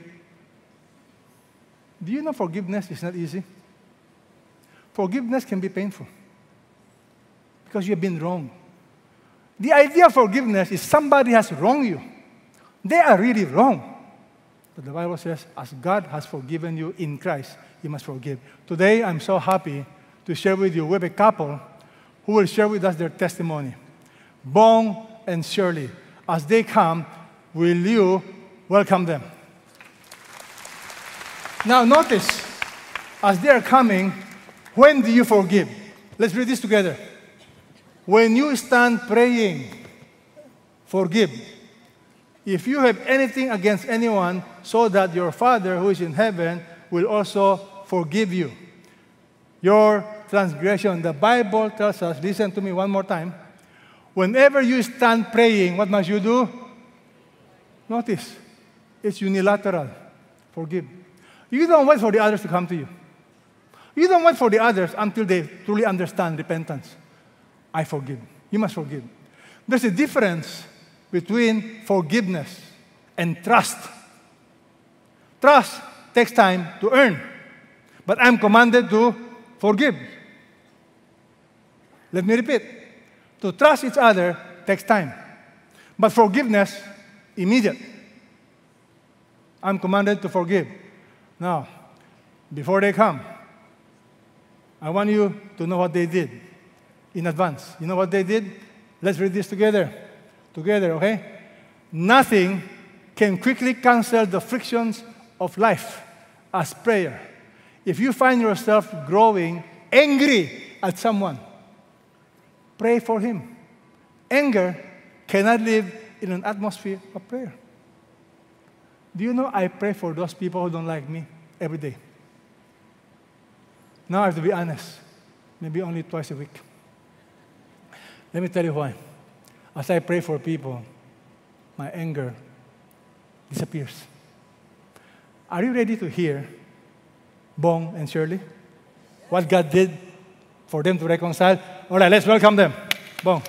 Do you know forgiveness is not easy? Forgiveness can be painful because you have been wronged. The idea of forgiveness is somebody has wronged you. They are really wrong. But the Bible says, as God has forgiven you in Christ, you must forgive. Today, I'm so happy to share with you with a couple who will share with us their testimony. Bong and Shirley. As they come, will you welcome them? Now notice, as they are coming, when do you forgive? Let's read this together. When you stand praying, forgive. If you have anything against anyone, so that your Father who is in heaven will also forgive you your transgression. The Bible tells us, listen to me one more time, whenever you stand praying, what must you do? Notice, it's unilateral. Forgive. You don't wait for the others to come to you. You don't wait for the others until they truly understand repentance. I forgive. You must forgive. There's a difference between forgiveness and trust. Trust takes time to earn, but I'm commanded to forgive. Let me repeat. To trust each other takes time, but forgiveness, immediate. I'm commanded to forgive. Now, before they come, I want you to know what they did in advance. You know what they did? Let's read this together. Together, okay? Nothing can quickly cancel the frictions of life as prayer. If you find yourself growing angry at someone, pray for him. Anger cannot live in an atmosphere of prayer. Do you know I pray for those people who don't like me every day? Now I have to be honest, maybe only twice a week. Let me tell you why. As I pray for people, my anger disappears. Are you ready to hear Bong and Shirley? What God did for them to reconcile? All right, let's welcome them. Bong.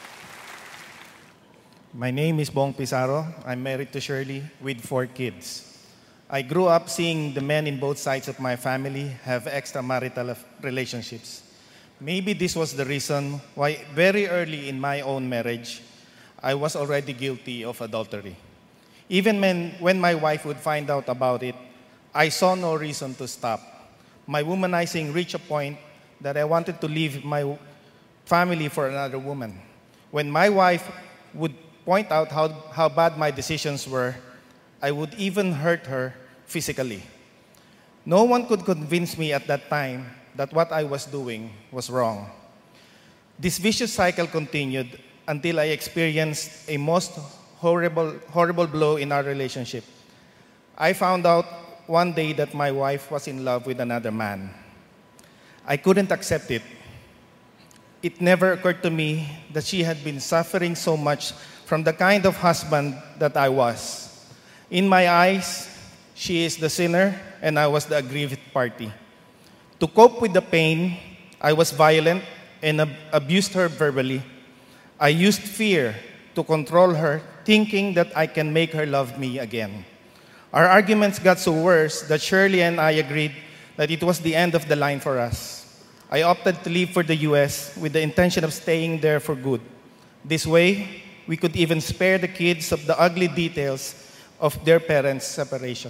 My name is Bong Pizarro. I'm married to Shirley with 4 kids. I grew up seeing the men in both sides of my family have extramarital relationships. Maybe this was the reason why very early in my own marriage, I was already guilty of adultery. Even when my wife would find out about it, I saw no reason to stop. My womanizing reached a point that I wanted to leave my family for another woman. When my wife would point out how bad my decisions were, I would even hurt her physically. No one could convince me at that time that what I was doing was wrong. This vicious cycle continued until I experienced a most horrible blow in our relationship. I found out one day that my wife was in love with another man. I couldn't accept it. It never occurred to me that she had been suffering so much from the kind of husband that I was. In my eyes, she is the sinner and I was the aggrieved party. To cope with the pain, I was violent and abused her verbally. I used fear to control her, thinking that I can make her love me again. Our arguments got so worse that Shirley and I agreed that it was the end of the line for us. I opted to leave for the US with the intention of staying there for good. This way, we could even spare the kids of the ugly details of their parents' separation.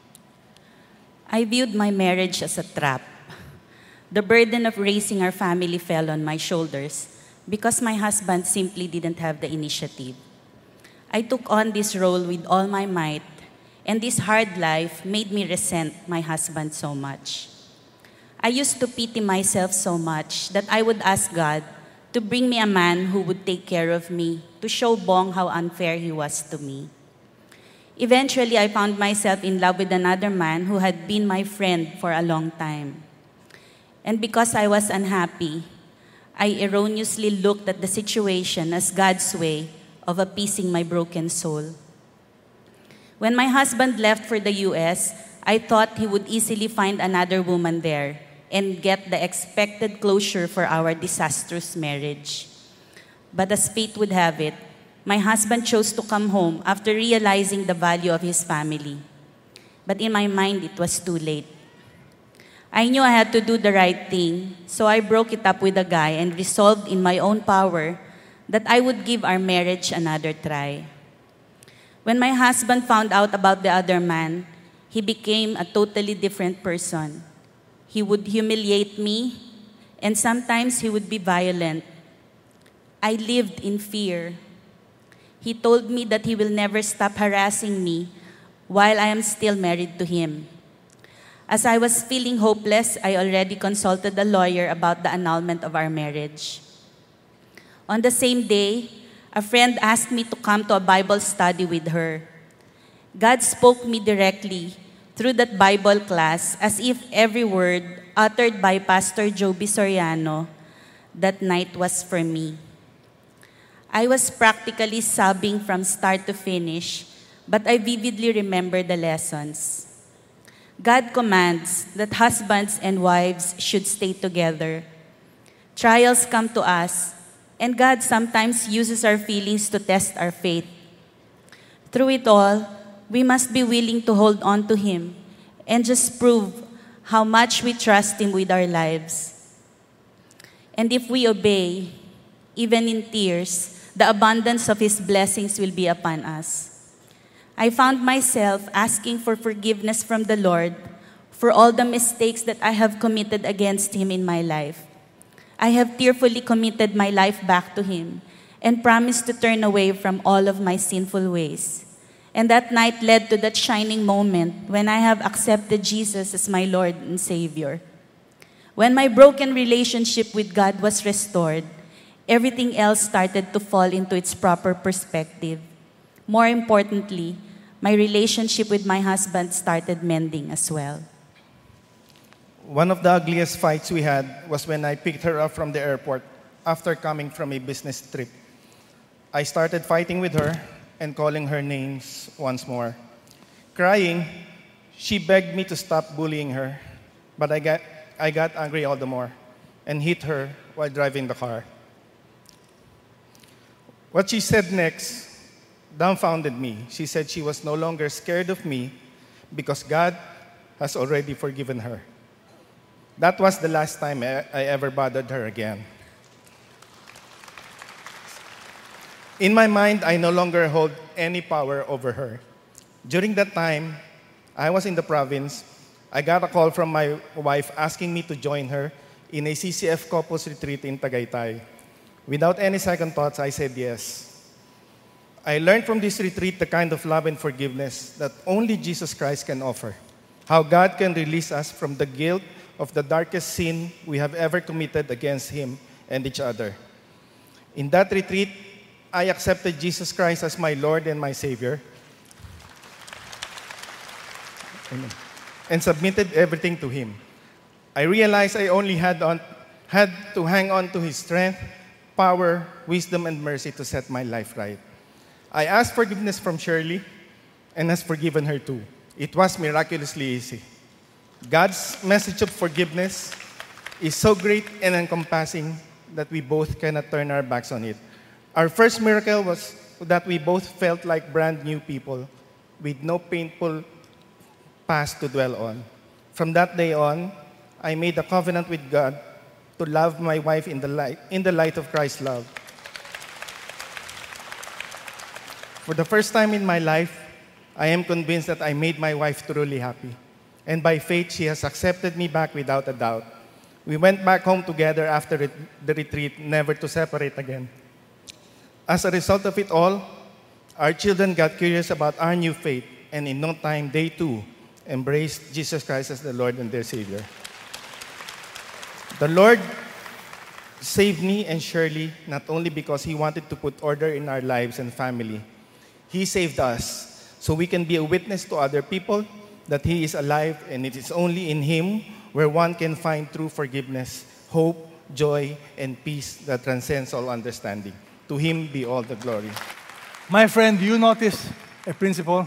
I viewed my marriage as a trap. The burden of raising our family fell on my shoulders because my husband simply didn't have the initiative. I took on this role with all my might, and this hard life made me resent my husband so much. I used to pity myself so much that I would ask God to bring me a man who would take care of me, to show Bong how unfair he was to me. Eventually, I found myself in love with another man who had been my friend for a long time. And because I was unhappy, I erroneously looked at the situation as God's way of appeasing my broken soul. When my husband left for the US, I thought he would easily find another woman there and get the expected closure for our disastrous marriage. But as fate would have it, my husband chose to come home after realizing the value of his family. But in my mind, it was too late. I knew I had to do the right thing, so I broke it up with a guy and resolved in my own power that I would give our marriage another try. When my husband found out about the other man, he became a totally different person. He would humiliate me, and sometimes he would be violent. I lived in fear. He told me that he will never stop harassing me while I am still married to him. As I was feeling hopeless, I already consulted a lawyer about the annulment of our marriage. On the same day, a friend asked me to come to a Bible study with her. God spoke me directly through that Bible class as if every word uttered by Pastor Joby Soriano that night was for me. I was practically sobbing from start to finish, but I vividly remember the lessons. God commands that husbands and wives should stay together. Trials come to us, and God sometimes uses our feelings to test our faith. Through it all, we must be willing to hold on to Him and just prove how much we trust Him with our lives. And if we obey, even in tears, the abundance of His blessings will be upon us. I found myself asking for forgiveness from the Lord for all the mistakes that I have committed against Him in my life. I have tearfully committed my life back to Him and promised to turn away from all of my sinful ways. And that night led to that shining moment when I have accepted Jesus as my Lord and Savior. When my broken relationship with God was restored, everything else started to fall into its proper perspective. More importantly, my relationship with my husband started mending as well. One of the ugliest fights we had was when I picked her up from the airport after coming from a business trip. I started fighting with her and calling her names once more. Crying, she begged me to stop bullying her, but I got angry all the more and hit her while driving the car. What she said next dumbfounded me. She said she was no longer scared of me because God has already forgiven her. That was the last time I ever bothered her again. In my mind, I no longer hold any power over her. During that time, I was in the province. I got a call from my wife asking me to join her in a CCF couples retreat in Tagaytay. Without any second thoughts, I said yes. I learned from this retreat the kind of love and forgiveness that only Jesus Christ can offer. How God can release us from the guilt of the darkest sin we have ever committed against Him and each other. In that retreat, I accepted Jesus Christ as my Lord and my Savior. Amen. And submitted everything to Him. I realized I only had to hang on to His strength, power, wisdom, and mercy to set my life right. I asked forgiveness from Shirley and has forgiven her too. It was miraculously easy. God's message of forgiveness is so great and encompassing that we both cannot turn our backs on it. Our first miracle was that we both felt like brand new people with no painful past to dwell on. From that day on, I made a covenant with God to love my wife in the light of Christ's love. For the first time in my life, I am convinced that I made my wife truly happy. And by faith, she has accepted me back without a doubt. We went back home together after the retreat, never to separate again. As a result of it all, Our children got curious about our new faith, and in no time, they too embraced Jesus Christ as the Lord and their Savior. The Lord saved me and Shirley not only because He wanted to put order in our lives and family. He saved us so we can be a witness to other people that He is alive, and it is only in Him where one can find true forgiveness, hope, joy, and peace that transcends all understanding. To Him be all the glory. My friend, do you notice a principle?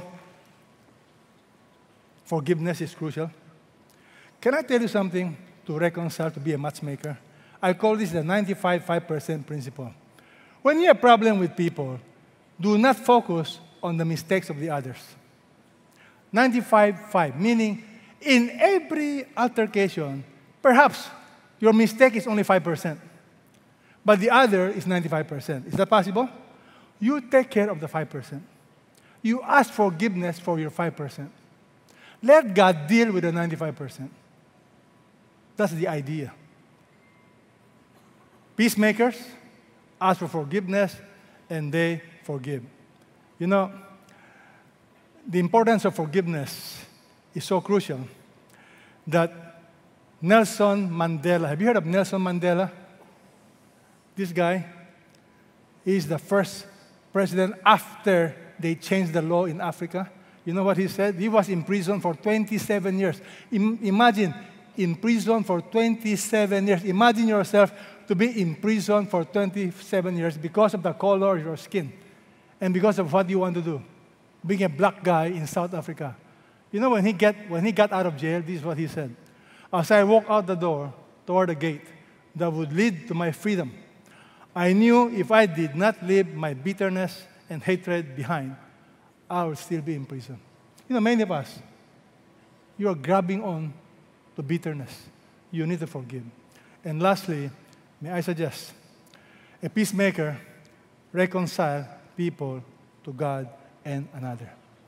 Forgiveness is crucial. Can I tell you something to reconcile, to be a matchmaker? I call this the 95-5% principle. When you have a problem with people, do not focus on the mistakes of the others. 95-5, meaning in every altercation, perhaps your mistake is only 5%, but the other is 95%. Is that possible? You take care of the 5%. You ask forgiveness for your 5%. Let God deal with the 95%. That's the idea. Peacemakers ask for forgiveness, and they forgive. You know, the importance of forgiveness is so crucial that Nelson Mandela, have you heard of Nelson Mandela? This guy is the first president after they changed the law in Africa. You know what he said? He was in prison for 27 years. Imagine, in prison for 27 years. Imagine yourself to be in prison for 27 years because of the color of your skin and because of what you want to do, being a black guy in South Africa. You know, when he got out of jail, this is what he said. As I walked out the door toward the gate that would lead to my freedom, I knew if I did not leave my bitterness and hatred behind, I would still be in prison. You know, many of us, you are grabbing on to bitterness. You need to forgive. And lastly, may I suggest, a peacemaker reconcile people to God and another.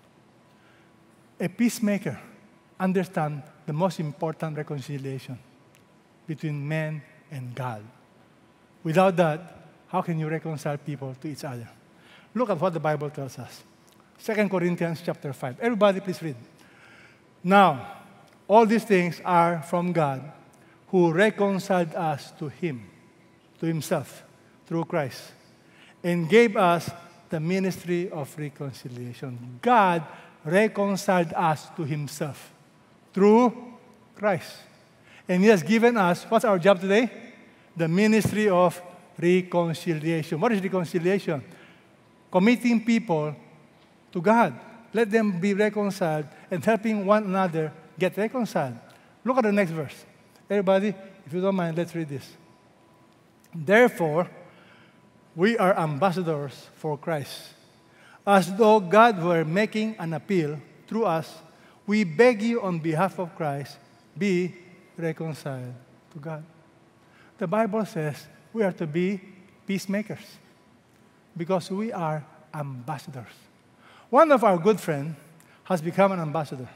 A peacemaker understands the most important reconciliation between man and God. Without that, how can you reconcile people to each other? Look at what the Bible tells us. 2 Corinthians chapter 5. Everybody please read. Now, all these things are from God, who reconciled us to Him, to Himself, through Christ, and gave us the ministry of reconciliation. God reconciled us to Himself through Christ. And He has given us, what's our job today? The ministry of reconciliation. What is reconciliation? Committing people to God. Let them be reconciled and helping one another get reconciled. Look at the next verse. Everybody, if you don't mind, let's read this. Therefore, we are ambassadors for Christ. As though God were making an appeal through us, we beg you on behalf of Christ, be reconciled to God. The Bible says we are to be peacemakers because we are ambassadors. One of our good friends has become an ambassador.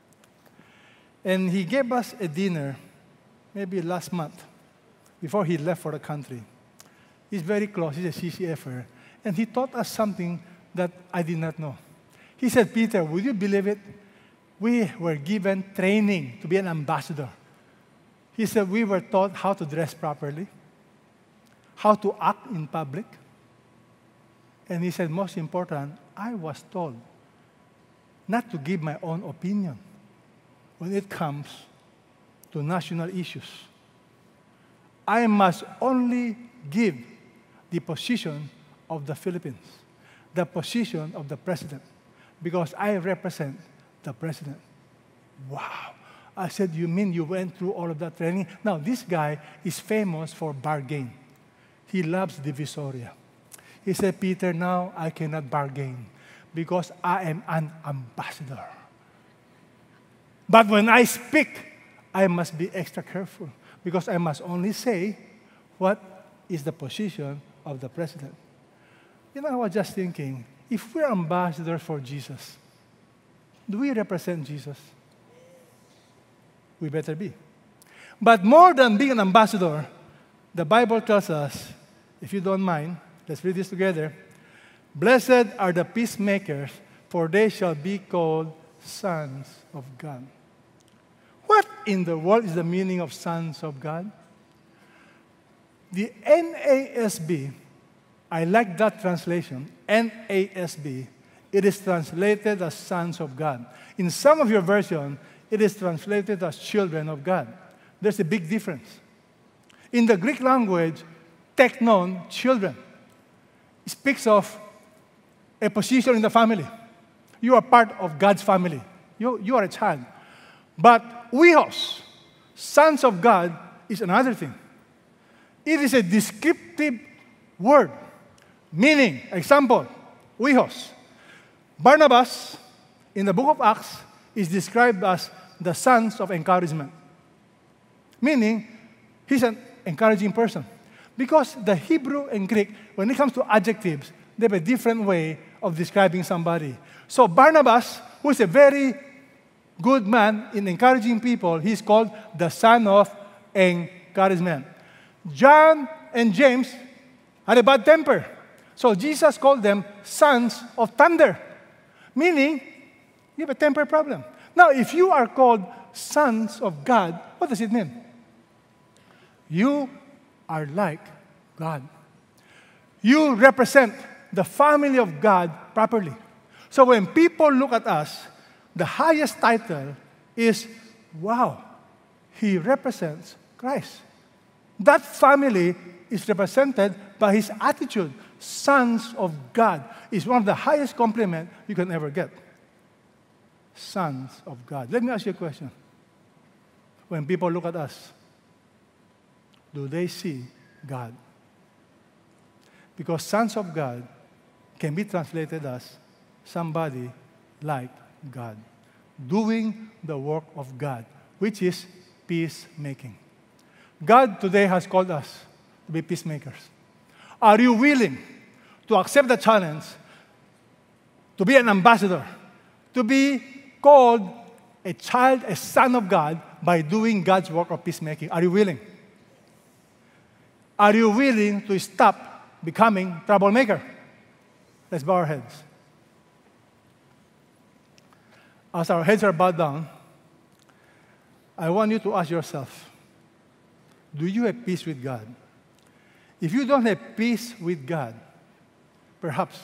And he gave us a dinner maybe last month before he left for the country. He's very close. He's a CCFer. And he taught us something that I did not know. He said, Peter, would you believe it? We were given training to be an ambassador. He said we were taught how to dress properly, how to act in public. And he said, most important, I was told not to give my own opinion when it comes to national issues. I must only give the position of the Philippines, the position of the president, because I represent the president. Wow. I said, you mean you went through all of that training? Now, this guy is famous for bargain. He loves Divisoria. He said, Peter, now I cannot bargain because I am an ambassador. But when I speak, I must be extra careful because I must only say what is the position of the president. You know, I was just thinking, if we're ambassadors for Jesus, do we represent Jesus? We better be. But more than being an ambassador, the Bible tells us, if you don't mind, let's read this together. Blessed are the peacemakers, for they shall be called sons of God. What in the world is the meaning of sons of God? The NASB, I like that translation, NASB, it is translated as sons of God. In some of your version, it is translated as children of God. There's a big difference. In the Greek language, teknon, children, speaks of a position in the family. You are part of God's family. You are a child. But huios, sons of God, is another thing. It is a descriptive word, meaning, example, huios. Barnabas, in the book of Acts, is described as the sons of encouragement, meaning he's an encouraging person. Because the Hebrew and Greek, when it comes to adjectives, they have a different way of describing somebody. So Barnabas, who is a very good man in encouraging people, he's called the son of encouragement. John and James had a bad temper. So Jesus called them sons of thunder, meaning you have a temper problem. Now, if you are called sons of God, what does it mean? You are like God. You represent the family of God properly. So when people look at us, the highest title is, wow, he represents Christ. That family is represented by his attitude. Sons of God is one of the highest compliments you can ever get. Sons of God. Let me ask you a question. When people look at us, do they see God? Because sons of God can be translated as somebody like God, doing the work of God, which is peacemaking. God today has called us to be peacemakers. Are you willing to accept the challenge to be an ambassador, to be called a child, a son of God, by doing God's work of peacemaking? Are you willing? Are you willing to stop becoming troublemaker? Let's bow our heads. As our heads are bowed down, I want you to ask yourself, do you have peace with God? If you don't have peace with God, perhaps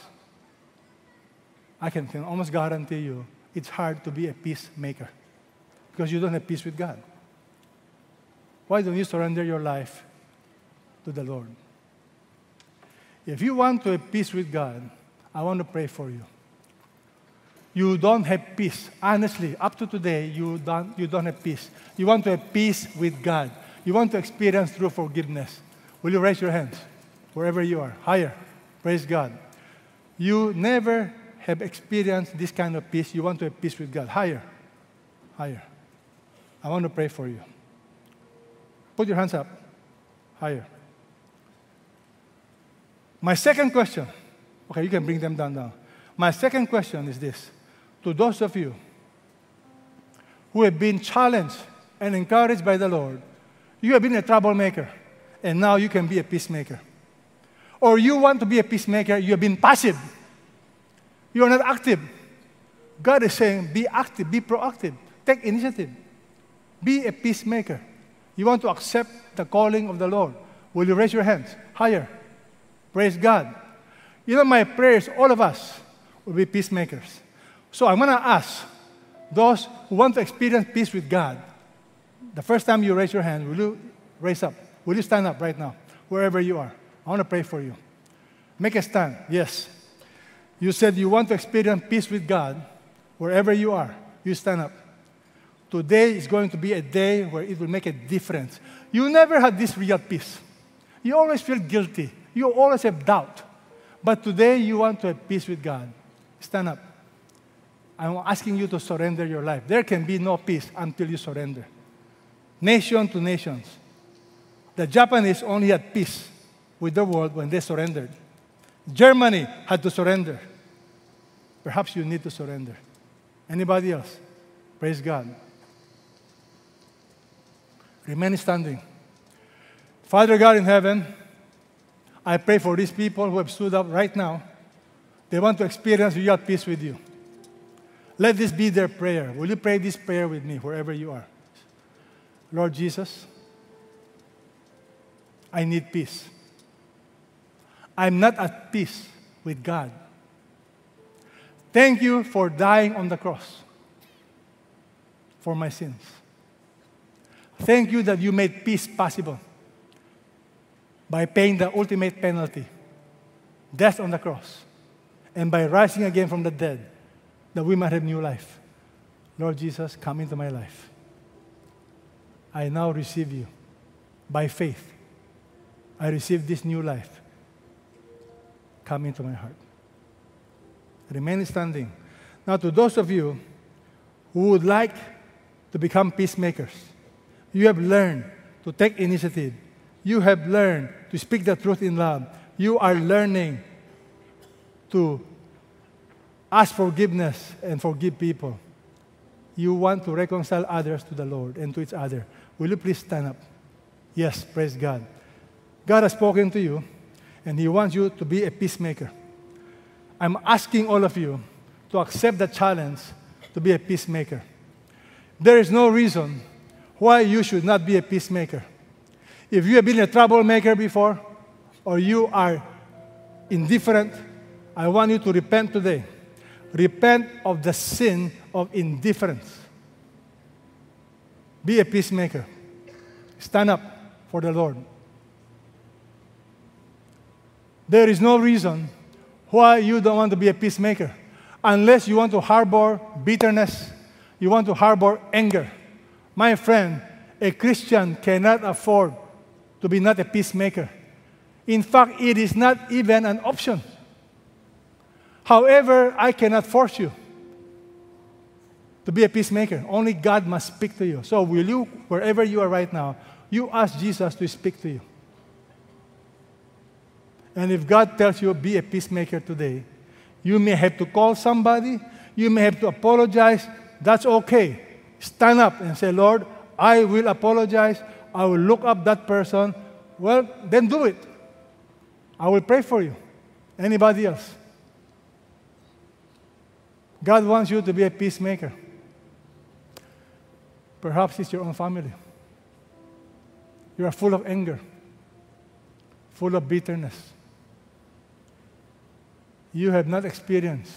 I can almost guarantee you it's hard to be a peacemaker because you don't have peace with God. Why don't you surrender your life to the Lord? If you want to have peace with God, I want to pray for you. You don't have peace. Honestly, up to today, you don't have peace. You want to have peace with God. You want to experience true forgiveness. Will you raise your hands wherever you are? Higher. Praise God. You never have experienced this kind of peace. You want to have peace with God. Higher. Higher. I want to pray for you. Put your hands up. Higher. My second question. Okay, you can bring them down now. My second question is this. To those of you who have been challenged and encouraged by the Lord, you have been a troublemaker, and now you can be a peacemaker. Or you want to be a peacemaker, you have been passive. You are not active. God is saying, be active, be proactive, take initiative. Be a peacemaker. You want to accept the calling of the Lord. Will you raise your hands? Higher. Praise God. You know, my prayer is all of us will be peacemakers. So I'm going to ask those who want to experience peace with God, the first time you raise your hand, will you raise up? Will you stand up right now, wherever you are? I want to pray for you. Make a stand. Yes. You said you want to experience peace with God wherever you are. You stand up. Today is going to be a day where it will make a difference. You never had this real peace. You always feel guilty. You always have doubt. But today you want to have peace with God. Stand up. I'm asking you to surrender your life. There can be no peace until you surrender. Nation to nations. The Japanese only had peace with the world when they surrendered. Germany had to surrender. Perhaps you need to surrender. Anybody else? Praise God. Remain standing. Father God in heaven, I pray for these people who have stood up right now. They want to experience real peace with you. Let this be their prayer. Will you pray this prayer with me wherever you are? Lord Jesus, I need peace. I'm not at peace with God. Thank you for dying on the cross for my sins. Thank you that you made peace possible by paying the ultimate penalty, death on the cross, and by rising again from the dead, that we might have new life. Lord Jesus, come into my life. I now receive you by faith. I receive this new life. Come into my heart. Remain standing. Now, to those of you who would like to become peacemakers, you have learned to take initiative. You have learned to speak the truth in love. You are learning to ask forgiveness and forgive people. You want to reconcile others to the Lord and to each other. Will you please stand up? Yes, praise God. God has spoken to you, and He wants you to be a peacemaker. I'm asking all of you to accept the challenge to be a peacemaker. There is no reason why you should not be a peacemaker. If you have been a troublemaker before, or you are indifferent, I want you to repent today. Repent of the sin of indifference. Be a peacemaker. Stand up for the Lord. There is no reason why you don't want to be a peacemaker, unless you want to harbor bitterness, you want to harbor anger. My friend, a Christian cannot afford to be not a peacemaker. In fact, it is not even an option. However, I cannot force you to be a peacemaker. Only God must speak to you. So will you, wherever you are right now, you ask Jesus to speak to you. And if God tells you, be a peacemaker today, you may have to call somebody, you may have to apologize. That's okay. Stand up and say, Lord, I will apologize. I will look up that person. Well, then do it. I will pray for you. Anybody else? God wants you to be a peacemaker. Perhaps it's your own family. You are full of anger, full of bitterness. You have not experienced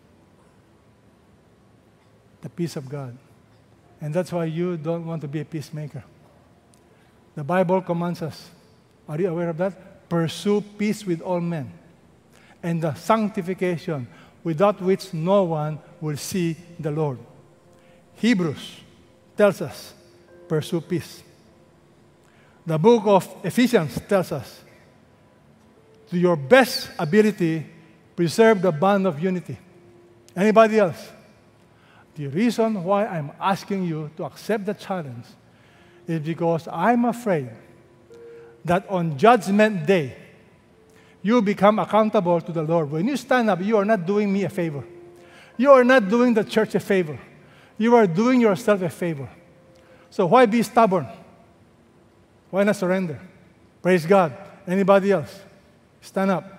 the peace of God. And that's why you don't want to be a peacemaker. The Bible commands us, are you aware of that? Pursue peace with all men, and the sanctification without which no one will see the Lord. Hebrews tells us, pursue peace. The book of Ephesians tells us, to your best ability, preserve the bond of unity. Anybody else? The reason why I'm asking you to accept the challenge is because I'm afraid that on Judgment Day, you become accountable to the Lord. When you stand up, you are not doing me a favor. You are not doing the church a favor. You are doing yourself a favor. So why be stubborn? Why not surrender? Praise God. Anybody else? Stand up.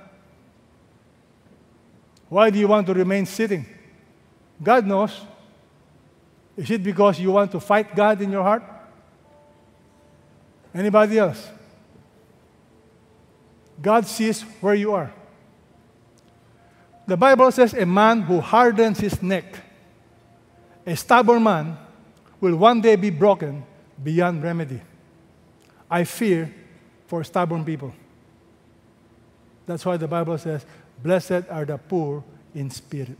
Why do you want to remain sitting? God knows. Is it because you want to fight God in your heart? Anybody else? God sees where you are. The Bible says a man who hardens his neck, a stubborn man, will one day be broken beyond remedy. I fear for stubborn people. That's why the Bible says, blessed are the poor in spirit.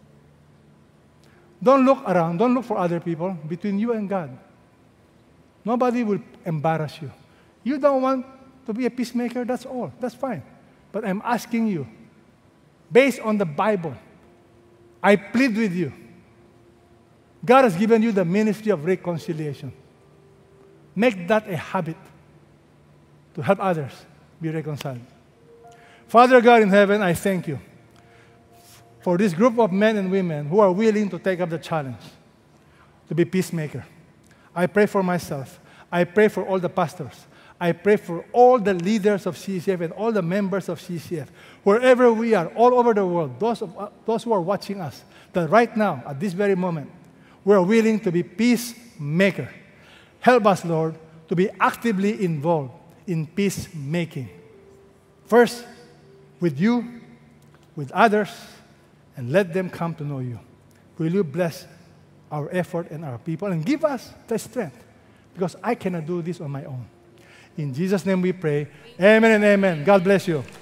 Don't look around. Don't look for other people. Between you and God, nobody will embarrass you. You don't want to be a peacemaker, that's all. That's fine. But I'm asking you, based on the Bible, I plead with you. God has given you the ministry of reconciliation. Make that a habit to help others be reconciled. Father God in heaven, I thank you for this group of men and women who are willing to take up the challenge to be peacemaker. I pray for myself. I pray for all the pastors. I pray for all the leaders of CCF and all the members of CCF, wherever we are, all over the world, those who are watching us, that right now, at this very moment, we're willing to be peacemaker. Help us, Lord, to be actively involved in peacemaking. First, with you, with others, and let them come to know you. Will you bless our effort and our people and give us the strength? Because I cannot do this on my own. In Jesus' name we pray. Amen and amen. God bless you.